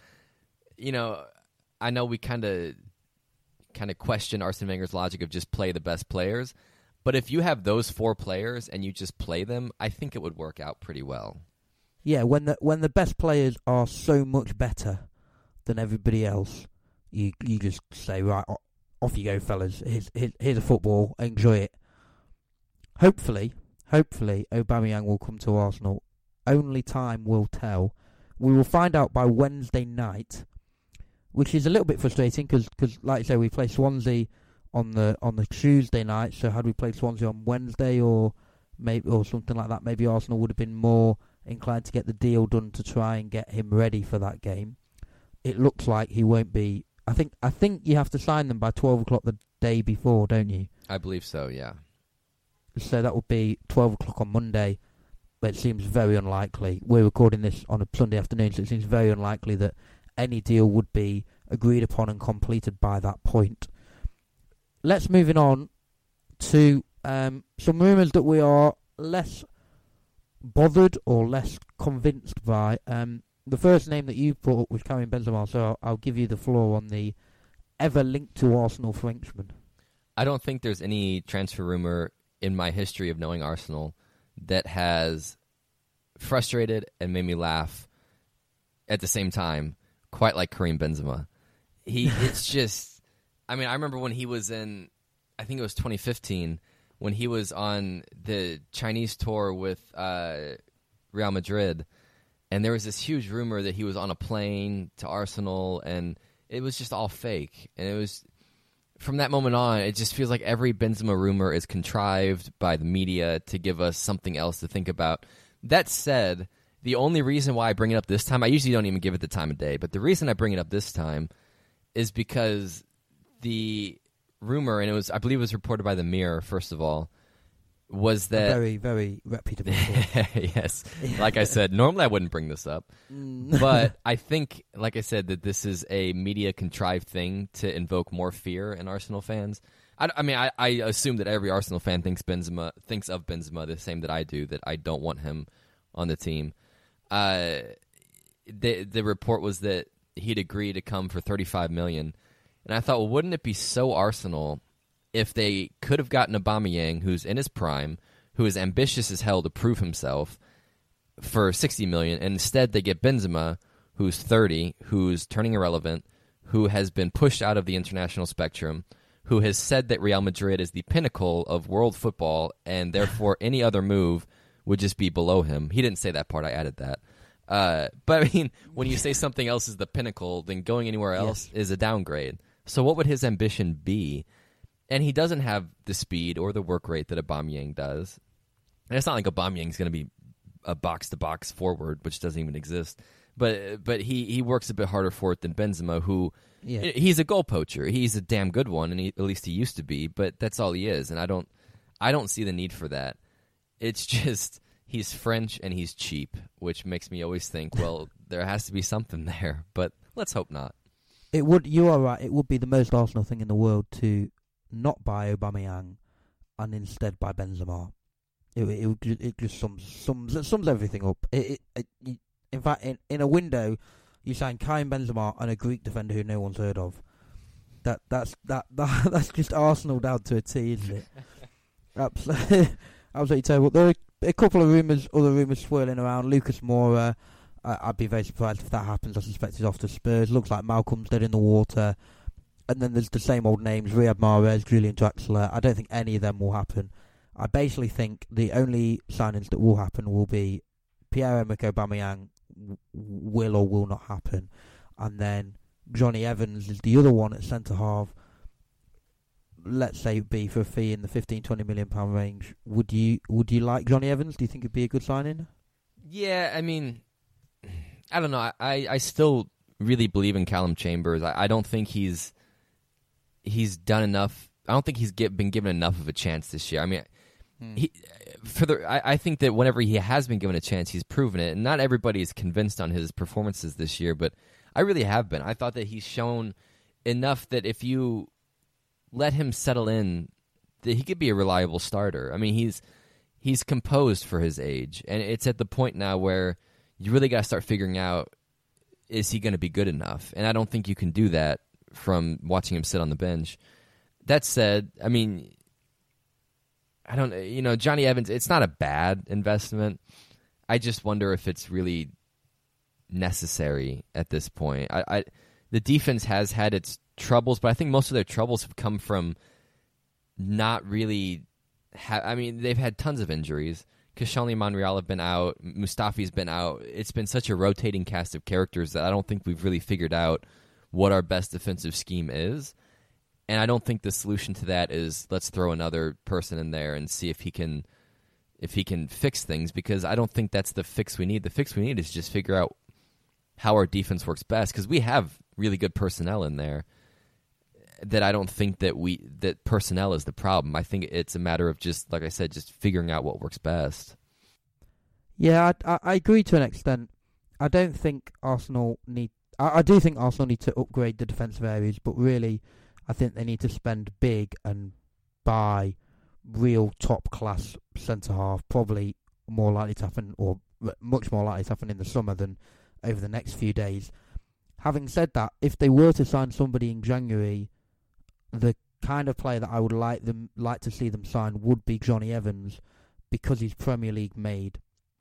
I know we kind of question Arsene Wenger's logic of just play the best players, but if you have those 4 players and you just play them, I think it would work out pretty well. Yeah, when the best players are so much better than everybody else, you just say, right, off you go, fellas. Here's a football. Enjoy it. Hopefully, Aubameyang will come to Arsenal. Only time will tell. We will find out by Wednesday night, which is a little bit frustrating because, like I say, we play Swansea on the Tuesday night. So had we played Swansea on Wednesday or something like that, maybe Arsenal would have been more inclined to get the deal done to try and get him ready for that game. It looks like he won't be. I think you have to sign them by 12 o'clock the day before, don't you? I believe so, yeah. So that would be 12 o'clock on Monday. But it seems very unlikely. We're recording this on a Sunday afternoon, so it seems very unlikely that any deal would be agreed upon and completed by that point. Let's move on to some rumours that we are less bothered or less convinced by. The first name that you brought up was Karim Benzema, so I'll give you the floor on the ever linked to Arsenal Frenchman. I don't think there's any transfer rumour in my history of knowing Arsenal that has frustrated and made me laugh at the same time, quite like Karim Benzema. It's just, I mean, I remember when he was in, I think it was 2015, when he was on the Chinese tour with Real Madrid, and there was this huge rumor that he was on a plane to Arsenal, and it was just all fake. And it was, from that moment on, it just feels like every Benzema rumor is contrived by the media to give us something else to think about. That said, the only reason why I bring it up this time, I usually don't even give it the time of day, but the reason I bring it up this time is because the rumor, and I believe it was reported by the Mirror, first of all, was that... A very, very reputable source. Yes. Like I said, normally I wouldn't bring this up. But I think, like I said, that this is a media-contrived thing to invoke more fear in Arsenal fans. I assume that every Arsenal fan thinks of Benzema the same that I do, that I don't want him on the team. The report was that he'd agree to come for $35 million. And I thought, well, wouldn't it be so Arsenal if they could have gotten Aubameyang, who's in his prime, who is ambitious as hell to prove himself, for $60 million, and instead they get Benzema, who's 30, who's turning irrelevant, who has been pushed out of the international spectrum, who has said that Real Madrid is the pinnacle of world football, and therefore any other move would just be below him. He didn't say that part, I added that. But I mean, when you say something else is the pinnacle, then going anywhere else is a downgrade. So what would his ambition be? And he doesn't have the speed or the work rate that Aubameyang does. And it's not like Aubameyang's going to be a box-to-box forward, which doesn't even exist. But he works a bit harder for it than Benzema, who he's a goal poacher. He's a damn good one, and at least he used to be. But that's all he is, and I don't see the need for that. It's just he's French and he's cheap, which makes me always think, well, there has to be something there. But let's hope not. You are right. It would be the most Arsenal thing in the world to not buy Aubameyang and instead buy Benzema. It just sums everything up. In fact, in a window, you sign Karim Benzema and a Greek defender who no one's heard of. That's just Arsenal down to a T, isn't it? absolutely terrible. There are a couple of other rumours swirling around. Lucas Moura, I'd be very surprised if that happens. I suspect he's off to Spurs. Looks like Malcolm's dead in the water. And then there's the same old names, Riyad Mahrez, Julian Draxler. I don't think any of them will happen. I basically think the only signings that will happen will be Pierre-Emerick Aubameyang will or will not happen. And then Johnny Evans is the other one at centre-half. Let's say it be for a fee in the £15-20 million range. Would you like Johnny Evans? Do you think it'd be a good signing? Yeah, I mean, I don't know. I still really believe in Callum Chambers. I don't think he's done enough. I don't think he's been given enough of a chance this year. I mean, I think that whenever he has been given a chance, he's proven it. And not everybody is convinced on his performances this year, but I really have been. I thought that he's shown enough that if you let him settle in, that he could be a reliable starter. I mean, he's composed for his age, and it's at the point now where you really got to start figuring out, is he going to be good enough? And I don't think you can do that from watching him sit on the bench. That said, I mean, Johnny Evans, it's not a bad investment. I just wonder if it's really necessary at this point. The defense has had its troubles, but I think most of their troubles have come from not really... they've had tons of injuries. Kashani Monreal have been out. Mustafi's been out. It's been such a rotating cast of characters that I don't think we've really figured out what our best defensive scheme is. And I don't think the solution to that is let's throw another person in there and see if he can fix things, because I don't think that's the fix we need. The fix we need is just figure out how our defense works best, because we have really good personnel in there. That I don't think that personnel is the problem. I think it's a matter of just, like I said, just figuring out what works best. Yeah, I agree to an extent. I don't think Arsenal need... I do think Arsenal need to upgrade the defensive areas, but really, I think they need to spend big and buy real top-class centre-half, probably more likely to happen, or much more likely to happen in the summer than over the next few days. Having said that, if they were to sign somebody in January, the kind of player that I would like to see them sign would be Johnny Evans, because he's Premier League made.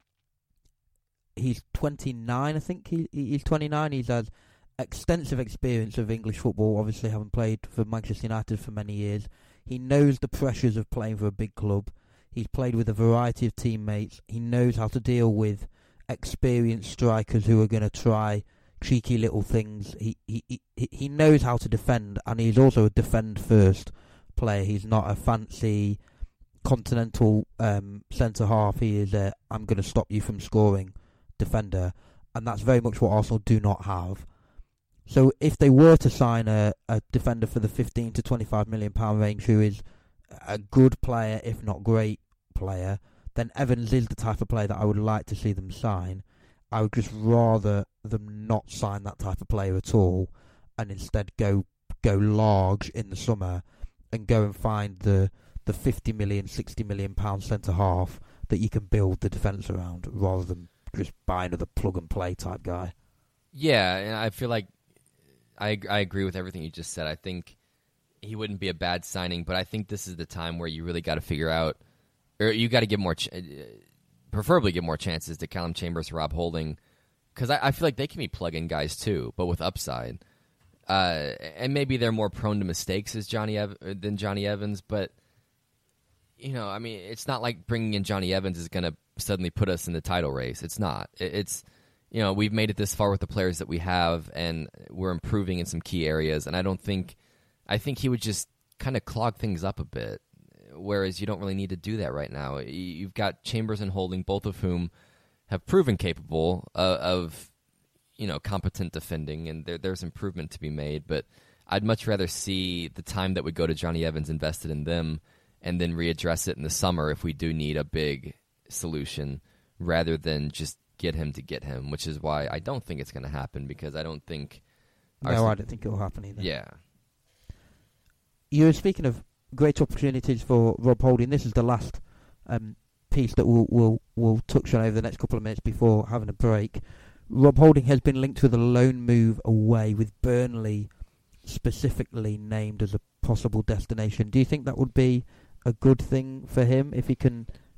He's 29, I think. He's 29. He's had extensive experience of English football, obviously having played for Manchester United for many years. He knows the pressures of playing for a big club. He's played with a variety of teammates. He knows how to deal with experienced strikers who are going to try cheeky little things. He knows how to defend, and he's also a defend-first player. He's not a fancy continental centre-half. He is a I'm going to stop you from scoring defender, and that's very much what Arsenal do not have. So if they were to sign a defender for the £15 to £25 million range who is a good player, if not great player, then Evans is the type of player that I would like to see them sign. I would just rather them not sign that type of player at all, and instead go large in the summer and go and find the £50 million, £60 million centre half that you can build the defence around, rather than just buy another plug and play type guy. Yeah, and I feel like I agree with everything you just said. I think he wouldn't be a bad signing, but I think this is the time where you really got to figure out, or you got to give more, preferably give more chances to Callum Chambers, Rob Holding, because I feel like they can be plug-in guys too, but with upside. And maybe they're more prone to mistakes than Johnny Evans, but it's not like bringing in Johnny Evans is going to suddenly put us in the title race. It's not. It's we've made it this far with the players that we have, and we're improving in some key areas. And I think he would just kind of clog things up a bit, whereas you don't really need to do that right now. You've got Chambers and Holding, both of whom have proven capable of competent defending, and there's improvement to be made. But I'd much rather see the time that would go to Johnny Evans invested in them, and then readdress it in the summer if we do need a big solution, rather than just get him, which is why I don't think it's going to happen, because I don't think... I don't think it will happen either. Yeah. You were speaking of great opportunities for Rob Holding. This is the last piece that we'll touch on over the next couple of minutes before having a break. Rob Holding has been linked with a loan move away, with Burnley specifically named as a possible destination. Do you think that would be a good thing for him if he can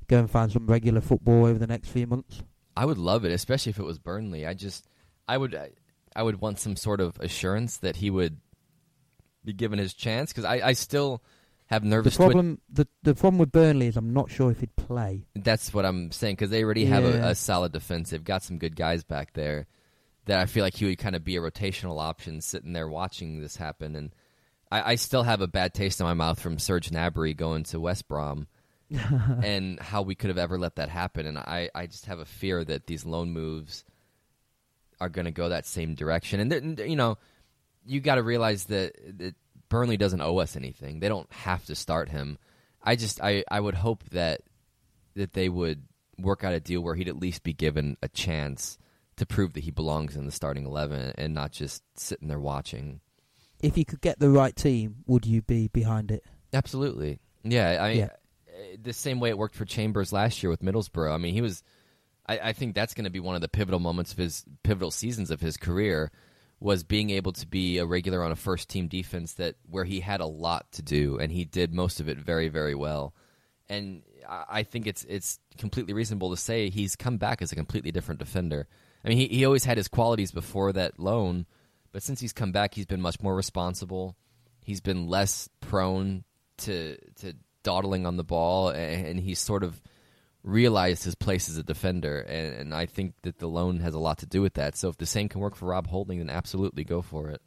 go and find some regular football over the next few months? I would love it, especially if it was Burnley. I would want some sort of assurance that he would be given his chance, because I still have nervous. The problem with Burnley is I'm not sure if he'd play. That's what I'm saying, because they already have a solid defense. They've got some good guys back there that I feel like he would kind of be a rotational option sitting there watching this happen. And I still have a bad taste in my mouth from Serge Gnabry going to West Brom and how we could have ever let that happen. And I just have a fear that these loan moves are going to go that same direction. And, you got to realize that Burnley doesn't owe us anything. They don't have to start him. I would hope that they would work out a deal where he'd at least be given a chance to prove that he belongs in the starting 11 and not just sitting there watching. If you could get the right team, would you be behind it? Absolutely. Yeah, the same way it worked for Chambers last year with Middlesbrough. I mean, he was. I think that's going to be one of the pivotal moments of his pivotal seasons of his career, was being able to be a regular on a first-team defense where he had a lot to do, and he did most of it very, very well. And I think it's completely reasonable to say he's come back as a completely different defender. I mean, he always had his qualities before that loan, but since he's come back, he's been much more responsible. He's been less prone to dawdling on the ball, and he's sort of realized his place as a defender. And I think that the loan has a lot to do with that. So if the same can work for Rob Holding, then absolutely go for it.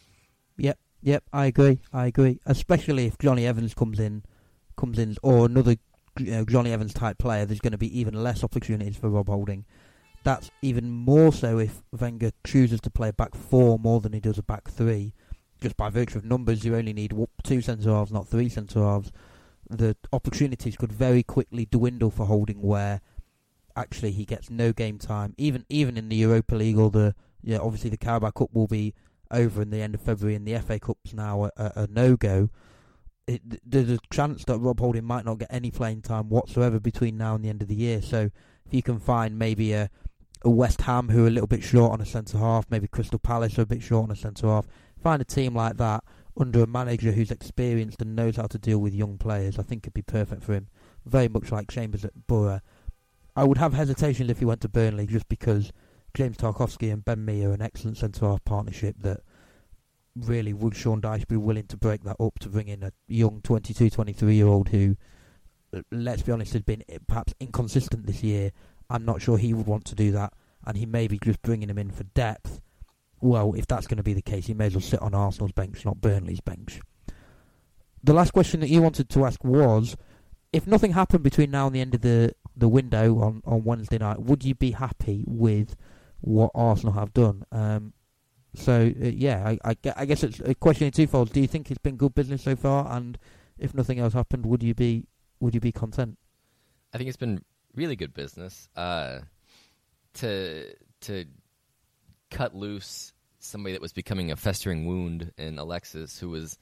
Yep, I agree. Especially if Johnny Evans comes in, or another Johnny Evans type player, there's going to be even less opportunities for Rob Holding. That's even more so if Wenger chooses to play back four more than he does a back three. Just by virtue of numbers, you only need 2 centre-halves, not 3 centre-halves. The opportunities could very quickly dwindle for Holding, where actually he gets no game time. Even in the Europa League or obviously the Carabao Cup will be over in the end of February, and the FA Cup's now a no-go. There's a chance that Rob Holding might not get any playing time whatsoever between now and the end of the year. So if you can find maybe a West Ham who are a little bit short on a centre-half, maybe Crystal Palace are a bit short on a centre-half, find a team like that under a manager who's experienced and knows how to deal with young players, I think it'd be perfect for him. Very much like Chambers at Borough. I would have hesitations if he went to Burnley, just because James Tarkowski and Ben Mee are an excellent centre-half partnership that really would Sean Dyche be willing to break that up to bring in a young 22, 23-year-old who, let's be honest, has been perhaps inconsistent this year. I'm not sure he would want to do that, and he may be just bringing him in for depth. Well, if that's going to be the case, he may as well sit on Arsenal's bench, not Burnley's bench. The last question that you wanted to ask was, if nothing happened between now and the end of the window on Wednesday night, would you be happy with what Arsenal have done? I guess it's a question in twofold. Do you think it's been good business so far? And if nothing else happened, would you be content? I think it's been really good business. To cut loose somebody that was becoming a festering wound in Alexis, who was,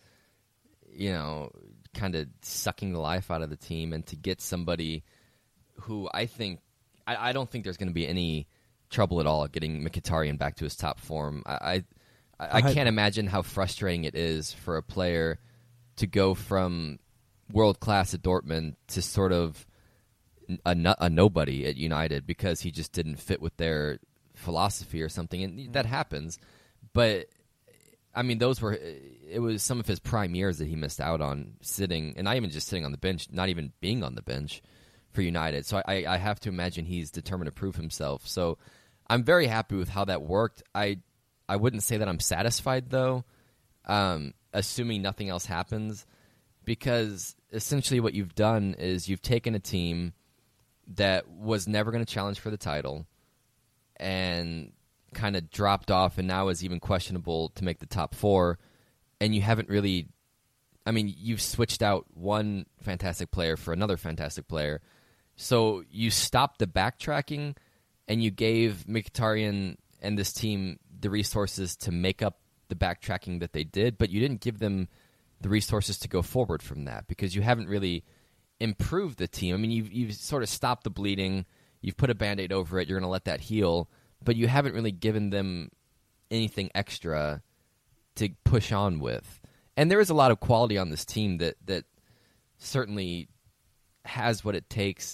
kind of sucking the life out of the team, and to get somebody who I don't think there's going to be any trouble at all getting Mkhitaryan back to his top form. I can't imagine how frustrating it is for a player to go from world class at Dortmund to sort of a nobody at United because he just didn't fit with their philosophy or something, and that happens. But I mean, it was some of his prime years that he missed out on sitting, and not even just sitting on the bench, not even being on the bench for United. So I have to imagine he's determined to prove himself. So I'm very happy with how that worked. I wouldn't say that I'm satisfied though, assuming nothing else happens, because essentially what you've done is you've taken a team that was never going to challenge for the title and kind of dropped off and now is even questionable to make the top four, and you haven't really... I mean, you've switched out one fantastic player for another fantastic player, so you stopped the backtracking and you gave Mkhitaryan and this team the resources to make up the backtracking that they did, but you didn't give them the resources to go forward from that because you haven't really improved the team. I mean, you've sort of stopped the bleeding, you've put a Band-Aid over it, you're going to let that heal, but you haven't really given them anything extra to push on with. And there is a lot of quality on this team that certainly has what it takes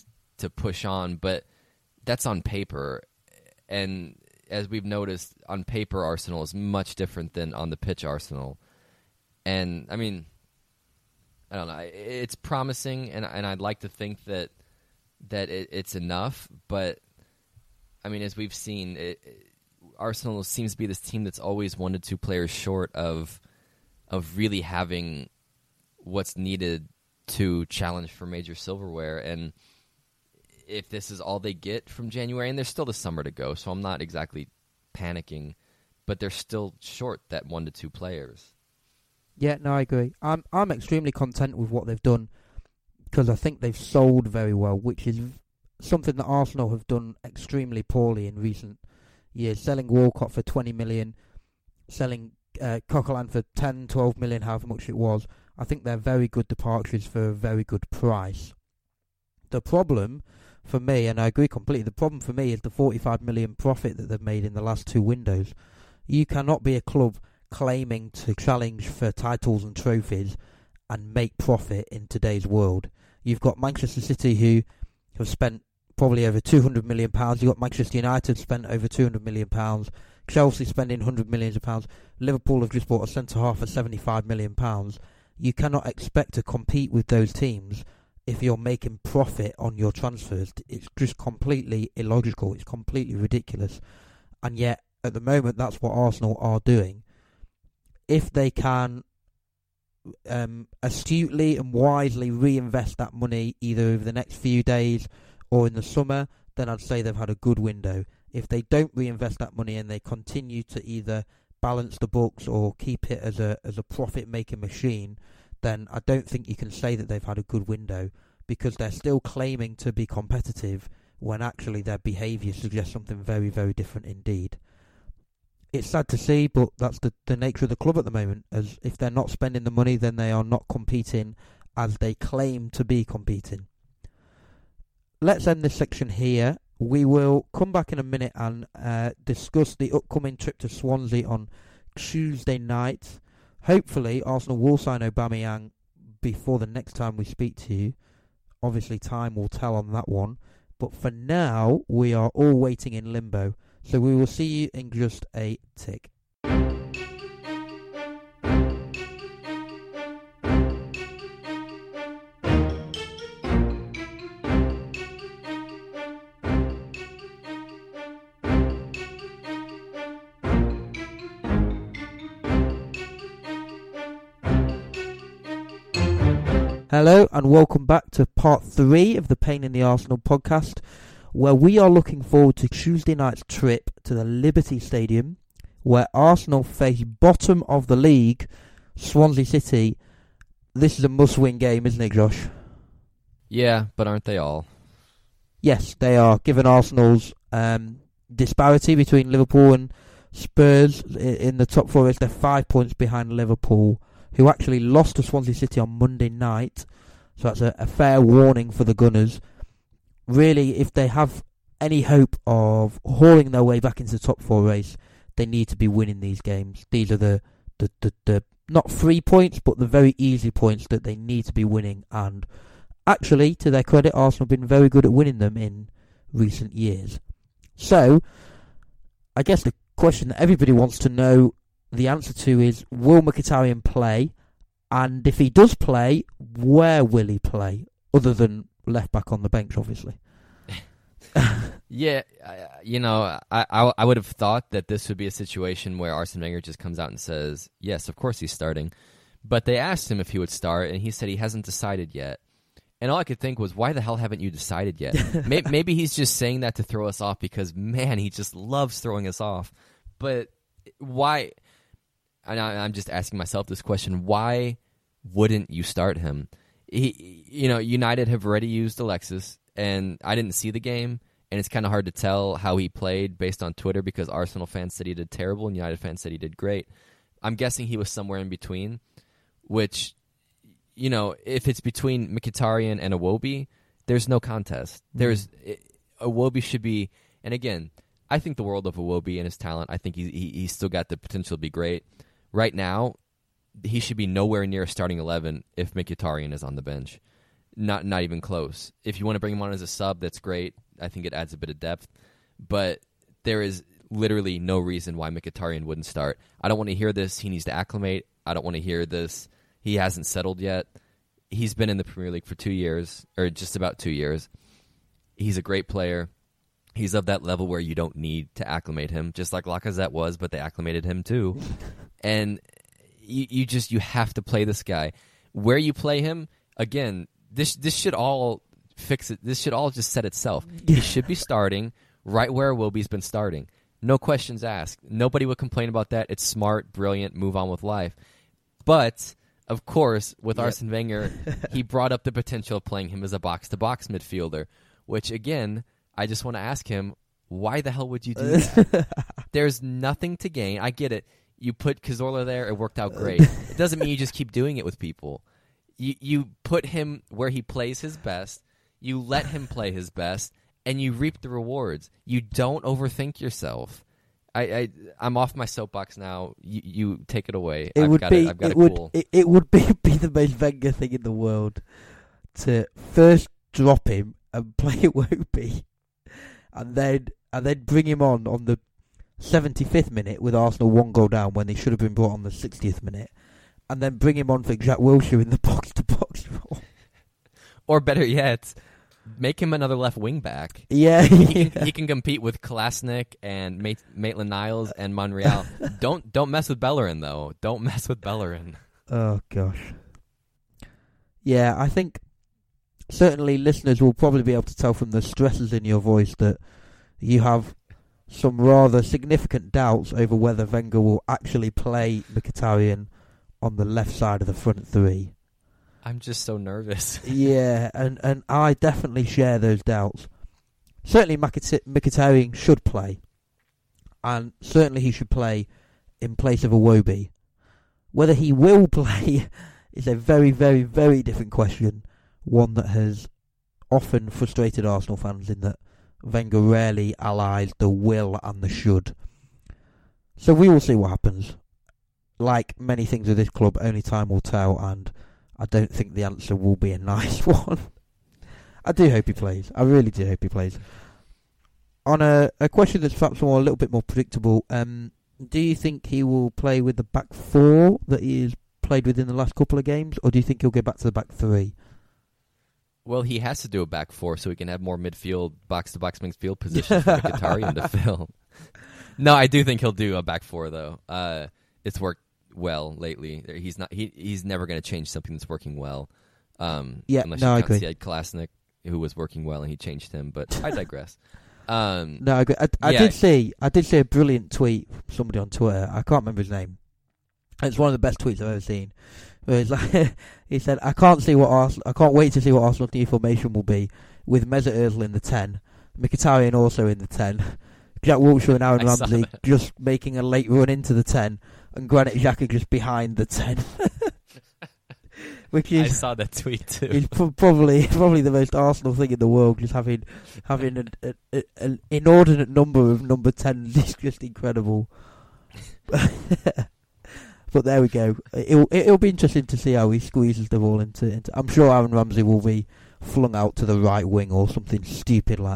to push on, but that's on paper. And as we've noticed, on paper, Arsenal is much different than on the pitch Arsenal. And, I mean, I don't know. It's promising, and I'd like to think that it's enough. But, I mean, as we've seen, Arsenal seems to be this team that's always 1 to 2 players short of really having what's needed to challenge for major silverware. And if this is all they get from January, and there's still the summer to go, so I'm not exactly panicking, but they're still short that 1 to 2 players. Yeah, no, I agree. I'm extremely content with what they've done because I think they've sold very well, which is something that Arsenal have done extremely poorly in recent years. Selling Walcott for 20 million, selling Coquelin for 10, 12 million, however much it was. I think they're very good departures for a very good price. The problem for me, and I agree completely, the problem for me is the 45 million profit that they've made in the last 2 windows. You cannot be a club claiming to challenge for titles and trophies and make profit in today's world. You've got Manchester City who have spent probably over £200 million. You've got Manchester United spent over £200 million. Chelsea spending hundreds of millions of pounds. Liverpool have just bought a centre-half for £75 million. You cannot expect to compete with those teams if you're making profit on your transfers. It's just completely illogical. It's completely ridiculous. And yet, at the moment, that's what Arsenal are doing. If they can astutely and wisely reinvest that money either over the next few days or in the summer, then I'd say they've had a good window. If they don't reinvest that money and they continue to either balance the books or keep it as a profit-making machine, then I don't think you can say that they've had a good window because they're still claiming to be competitive when actually their behaviour suggests something very, very different indeed. It's sad to see, but that's the nature of the club at the moment, as if they're not spending the money, then they are not competing as they claim to be competing. Let's end this section here. We will come back in a minute and discuss the upcoming trip to Swansea on Tuesday night. Hopefully, Arsenal will sign Aubameyang before the next time we speak to you. Obviously, time will tell on that one. But for now, we are all waiting in limbo. So we will see you in just a tick. Hello and welcome back to part 3 of the Pain in the Arsenal podcast, where we are looking forward to Tuesday night's trip to the Liberty Stadium, where Arsenal face bottom of the league, Swansea City. This is a must-win game, isn't it, Josh? Yeah, but aren't they all? Yes, they are. Given Arsenal's disparity between Liverpool and Spurs in the top 4, they're 5 points behind Liverpool, who actually lost to Swansea City on Monday night. So that's a fair warning for the Gunners. Really, if they have any hope of hauling their way back into the top 4 race, they need to be winning these games. These are the not 3 points, but the very easy points that they need to be winning. And actually, to their credit, Arsenal have been very good at winning them in recent years. So, I guess the question that everybody wants to know the answer to is, will Mkhitaryan play? And if he does play, where will he play? Other than left back on the bench, obviously. Yeah, I would have thought that this would be a situation where Arsene Wenger just comes out and says, yes, of course he's starting. But they asked him if he would start, and he said he hasn't decided yet. And all I could think was, why the hell haven't you decided yet? Maybe he's just saying that to throw us off because, man, he just loves throwing us off. But why? And I'm just asking myself this question, why wouldn't you start him? United have already used Alexis, and I didn't see the game, and it's kind of hard to tell how he played based on Twitter because Arsenal fans said he did terrible and United fans said he did great. I'm guessing he was somewhere in between, which, if it's between Mkhitaryan and Iwobi, there's no contest. Iwobi should be, and again, I think the world of Iwobi and his talent. I think he's still got the potential to be great. Right now, he should be nowhere near a starting 11 if Mkhitaryan is on the bench. Not even close. If you want to bring him on as a sub, that's great. I think it adds a bit of depth. But there is literally no reason why Mkhitaryan wouldn't start. I don't want to hear this. He needs to acclimate. I don't want to hear this. He hasn't settled yet. He's been in the Premier League for 2 years, or just about 2 years. He's a great player. He's of that level where you don't need to acclimate him, just like Lacazette was, but they acclimated him too. And you have to play this guy. Where you play him, again, this should all fix it. This should all just set itself. He should be starting right where Iwobi's been starting. No questions asked. Nobody would complain about that. It's smart, brilliant, move on with life. But, of course, with Arsene Wenger, he brought up the potential of playing him as a box-to-box midfielder, which, again, I just want to ask him, why the hell would you do that? There's nothing to gain. I get it. You put Cazorla there, it worked out great. It doesn't mean you just keep doing it with people. You put him where he plays his best, you let him play his best, and you reap the rewards. You don't overthink yourself. I'm off my soapbox now. You take it away. I've got it cool. It would be the most Wenger thing in the world to first drop him and play Iwobi, and then bring him on the 75th minute with Arsenal 1 goal down when they should have been brought on the 60th minute, and then bring him on for Jack Wilshere in the box-to-box role. Or better yet, make him another left wing back. Yeah, he can compete with Kolasinac and Maitland-Niles and Monreal. Don't mess with Bellerin though. Don't mess with Bellerin. Oh gosh. Yeah, I think certainly listeners will probably be able to tell from the stresses in your voice that you have some rather significant doubts over whether Wenger will actually play Mkhitaryan on the left side of the front three. I'm just so nervous. Yeah, and I definitely share those doubts. Certainly Mkhitaryan should play, and certainly he should play in place of Iwobi. Whether he will play is a very, very, very different question, one that has often frustrated Arsenal fans in that Wenger rarely allies the will and the should. So we will see what happens. Like many things with this club, only time will tell, and I don't think the answer will be a nice one. I do hope he plays. I really do hope he plays. On a question that's perhaps a little bit more predictable, do you think he will play with the back four that he has played with in the last couple of games, or do you think he'll go back to the back three? Well, he has to do a back four so he can have more midfield, box-to-box midfield positions for Mkhitaryan to fill. No, I do think he'll do a back four, though. It's worked well lately. He's never going to change something that's working well. Unless you count Kolasinac, who was working well, and he changed him. But I digress. No, I agree. I did see a brilliant tweet from somebody on Twitter. I can't remember his name. It's one of the best tweets I've ever seen. Where it's like, he said, I can't wait to see what Arsenal's new formation will be, with Mesut Ozil in the 10, Mkhitaryan also in the 10, Jack Wilshere and Aaron Ramsey just making a late run into the 10, and Granit Xhaka just behind the 10. Which is, I saw that tweet too. Is probably the most Arsenal thing in the world, just having an inordinate number of number 10s is just incredible. But there we go. It'll be interesting to see how he squeezes them all into. I'm sure Aaron Ramsey will be flung out to the right wing or something stupid like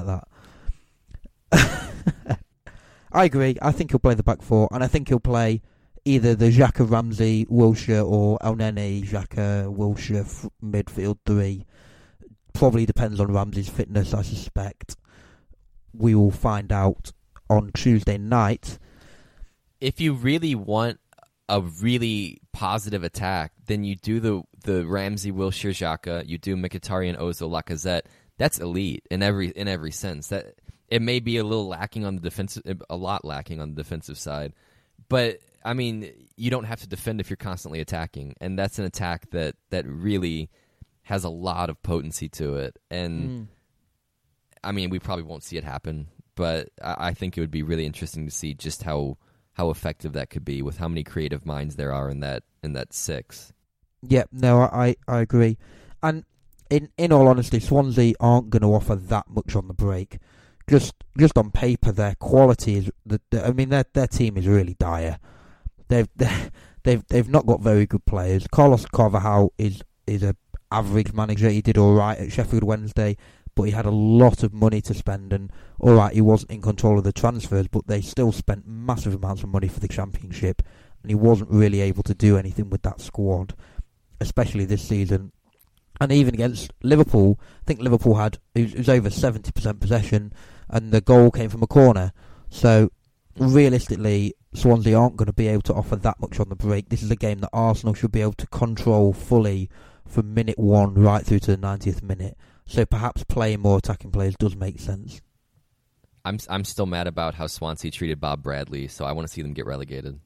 that. I agree. I think he'll play the back four, and I think he'll play either the Xhaka, Ramsey, Wilshere, or Elneny, Xhaka, Wilshere midfield three. Probably depends on Ramsey's fitness, I suspect. We will find out on Tuesday night. If you really want a really positive attack, then you do the Ramsey, Wilshere, Xhaka. You do Mkhitaryan, Ozil, Lacazette. That's elite in every sense. That it may be a little lacking on the defensive, a lot lacking on the defensive side, but I mean, you don't have to defend if you're constantly attacking, and that's an attack that really has a lot of potency to it. And I mean, we probably won't see it happen, but I think it would be really interesting to see just how effective that could be with how many creative minds there are in that six. Yeah, no, I agree. And in all honesty, Swansea aren't going to offer that much on the break. Just on paper, their quality is their team is really dire. They've not got very good players. Carlos Carvajal is an average manager. He did all right at Sheffield Wednesday, but he had a lot of money to spend, and all right, he wasn't in control of the transfers, but they still spent massive amounts of money for the Championship, and he wasn't really able to do anything with that squad, especially this season. And even against Liverpool, I think Liverpool had it was over 70% possession, and the goal came from a corner. So realistically, Swansea aren't going to be able to offer that much on the break. This is a game that Arsenal should be able to control fully from minute 1 right through to the 90th minute. So perhaps playing more attacking players does make sense. I'm still mad about how Swansea treated Bob Bradley, so I want to see them get relegated.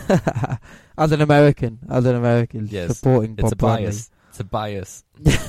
As an American, yes, supporting Bob Bradley. It's a bias.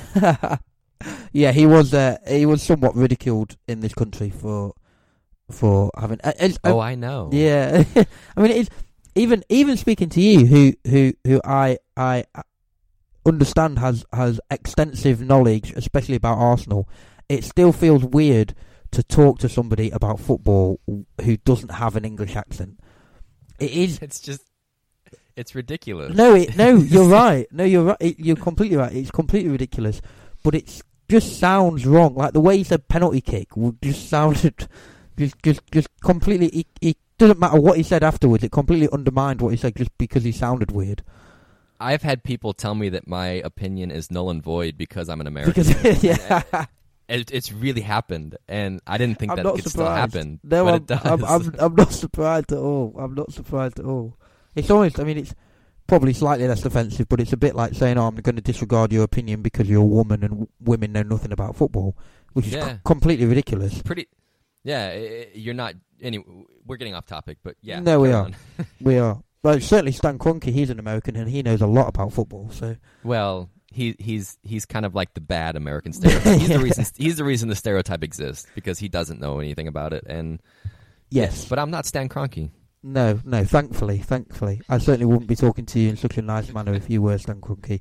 Yeah, he was somewhat ridiculed in this country for having. I know. Yeah, I mean, it's even speaking to you, who I understand has extensive knowledge, especially about Arsenal. It still feels weird to talk to somebody about football who doesn't have an English accent. It is. It's ridiculous. No, you're right. No, you're right. You're completely right. It's completely ridiculous, but it just sounds wrong. Like the way he said penalty kick just sounded just completely. It doesn't matter what he said afterwards. It completely undermined what he said just because he sounded weird. I've had people tell me that my opinion is null and void because I'm an American. Yeah. It's really happened, and I didn't think I'm that not it could surprised. still happen, No, but it does. I'm not surprised at all. It's almost, I mean, it's probably slightly less offensive, but it's a bit like saying, I'm going to disregard your opinion because you're a woman and women know nothing about football, which is completely ridiculous. You're not, anyway, we're getting off topic, but yeah. No, we are. We are. Well, certainly Stan Kroenke, he's an American and he knows a lot about football, so. Well, he's kind of like the bad American stereotype. He's the reason the stereotype exists, because he doesn't know anything about it, and yes. But I'm not Stan Kroenke. No, thankfully. I certainly wouldn't be talking to you in such a nice manner if you were Stan Kroenke.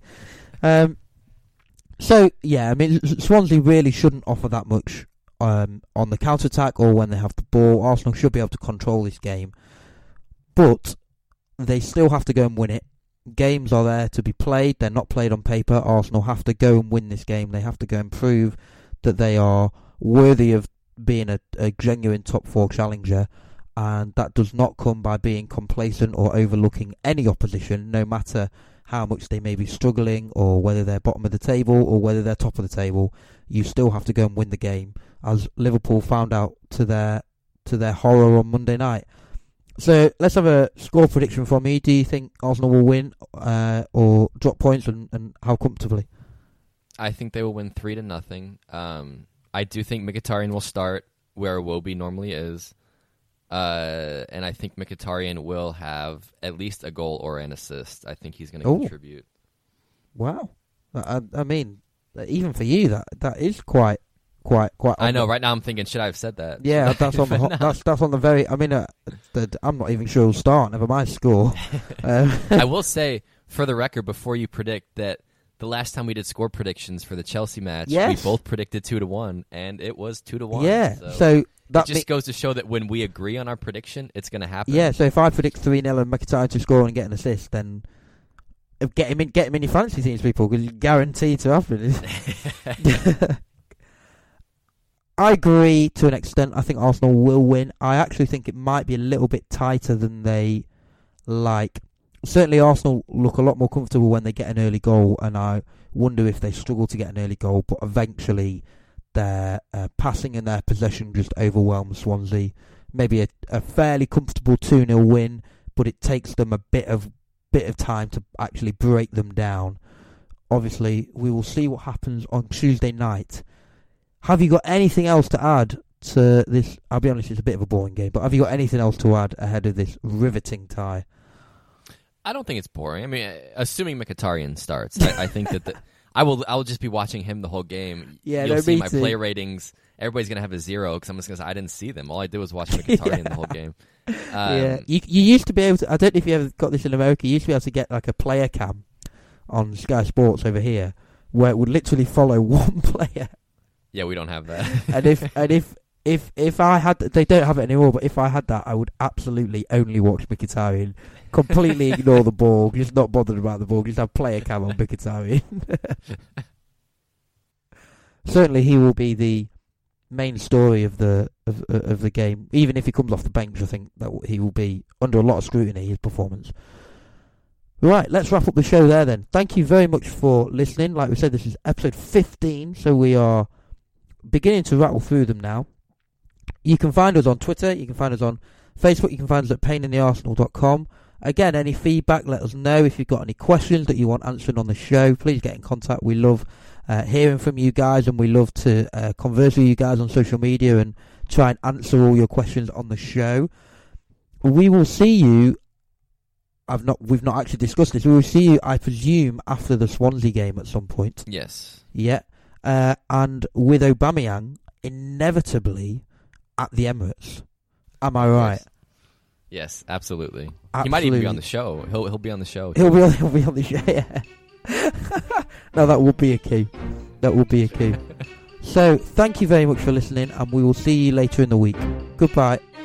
So, yeah, I mean, Swansea really shouldn't offer that much on the counter-attack or when they have the ball. Arsenal should be able to control this game. But they still have to go and win it. Games are there to be played. They're not played on paper. Arsenal have to go and win this game. They have to go and prove that they are worthy of being a genuine top 4 challenger. And that does not come by being complacent or overlooking any opposition, no matter how much they may be struggling or whether they're bottom of the table or whether they're top of the table. You still have to go and win the game, as Liverpool found out to their horror on Monday night. So let's have a score prediction from you. Do you think Arsenal will win or drop points, and how comfortably? I think they will win 3-0. I do think Mkhitaryan will start where Iwobi normally is. And I think Mkhitaryan will have at least a goal or an assist. I think he's going to contribute. Wow. I mean, even for you, that is quite. I know. Right now, I'm thinking, should I have said that? Yeah, that's on the that's on the very. I mean, I'm not even sure he'll start. Never mind score. I will say, for the record, before you predict, that the last time we did score predictions for the Chelsea match, we both predicted 2-1, and it was 2-1. Yeah. So that just goes to show that when we agree on our prediction, it's going to happen. Yeah. So if I predict 3-0 and Mkhitaryan to score and get an assist, then get him in your fantasy teams, people, because you're guaranteed to happen. I agree to an extent. I think Arsenal will win. I actually think it might be a little bit tighter than they like. Certainly Arsenal look a lot more comfortable when they get an early goal, and I wonder if they struggle to get an early goal, but eventually their passing and their possession just overwhelms Swansea. Maybe a fairly comfortable 2-0 win, but it takes them a bit of time to actually break them down. Obviously, we will see what happens on Tuesday night. Have you got anything else to add to this? I'll be honest, it's a bit of a boring game, but have you got anything else to add ahead of this riveting tie? I don't think it's boring. I mean, assuming Mkhitaryan starts, I think that I will just be watching him the whole game. Yeah, you'll see my play ratings. Everybody's gonna have a 0 because I'm just gonna say I didn't see them. All I did was watch Mkhitaryan the whole game. Yeah, you used to be able to. I don't know if you ever got this in America. You used to be able to get like a player cam on Sky Sports over here, where it would literally follow one player. Yeah, we don't have that. and if I had, they don't have it anymore. But if I had that, I would absolutely only watch Mkhitaryan. Completely ignore the ball. Just not bothered about the ball. Just have player cam on Mkhitaryan. certainly he will be the main story of the game. Even if he comes off the bench, I think that he will be under a lot of scrutiny, his performance. Right, let's wrap up the show there then. Thank you very much for listening. Like we said, this is episode 15, so we are beginning to rattle through them now. You can find us on Twitter, you can find us on Facebook, you can find us at paininthearsenal.com. Again, any feedback, let us know. If you've got any questions that you want answered on the show, please get in contact. We love hearing from you guys, and we love to converse with you guys on social media and try and answer all your questions on the show. We will see you. We've not actually discussed this. We will see you, I presume, after the Swansea game at some point. Yes. Yeah. And with Aubameyang inevitably at the Emirates. Am I right? Yes, absolutely. Absolutely. He might even be on the show. He'll be on the show. He'll be on the show. Yeah. No, that would be a key. That would be a key. So, thank you very much for listening, and we will see you later in the week. Goodbye.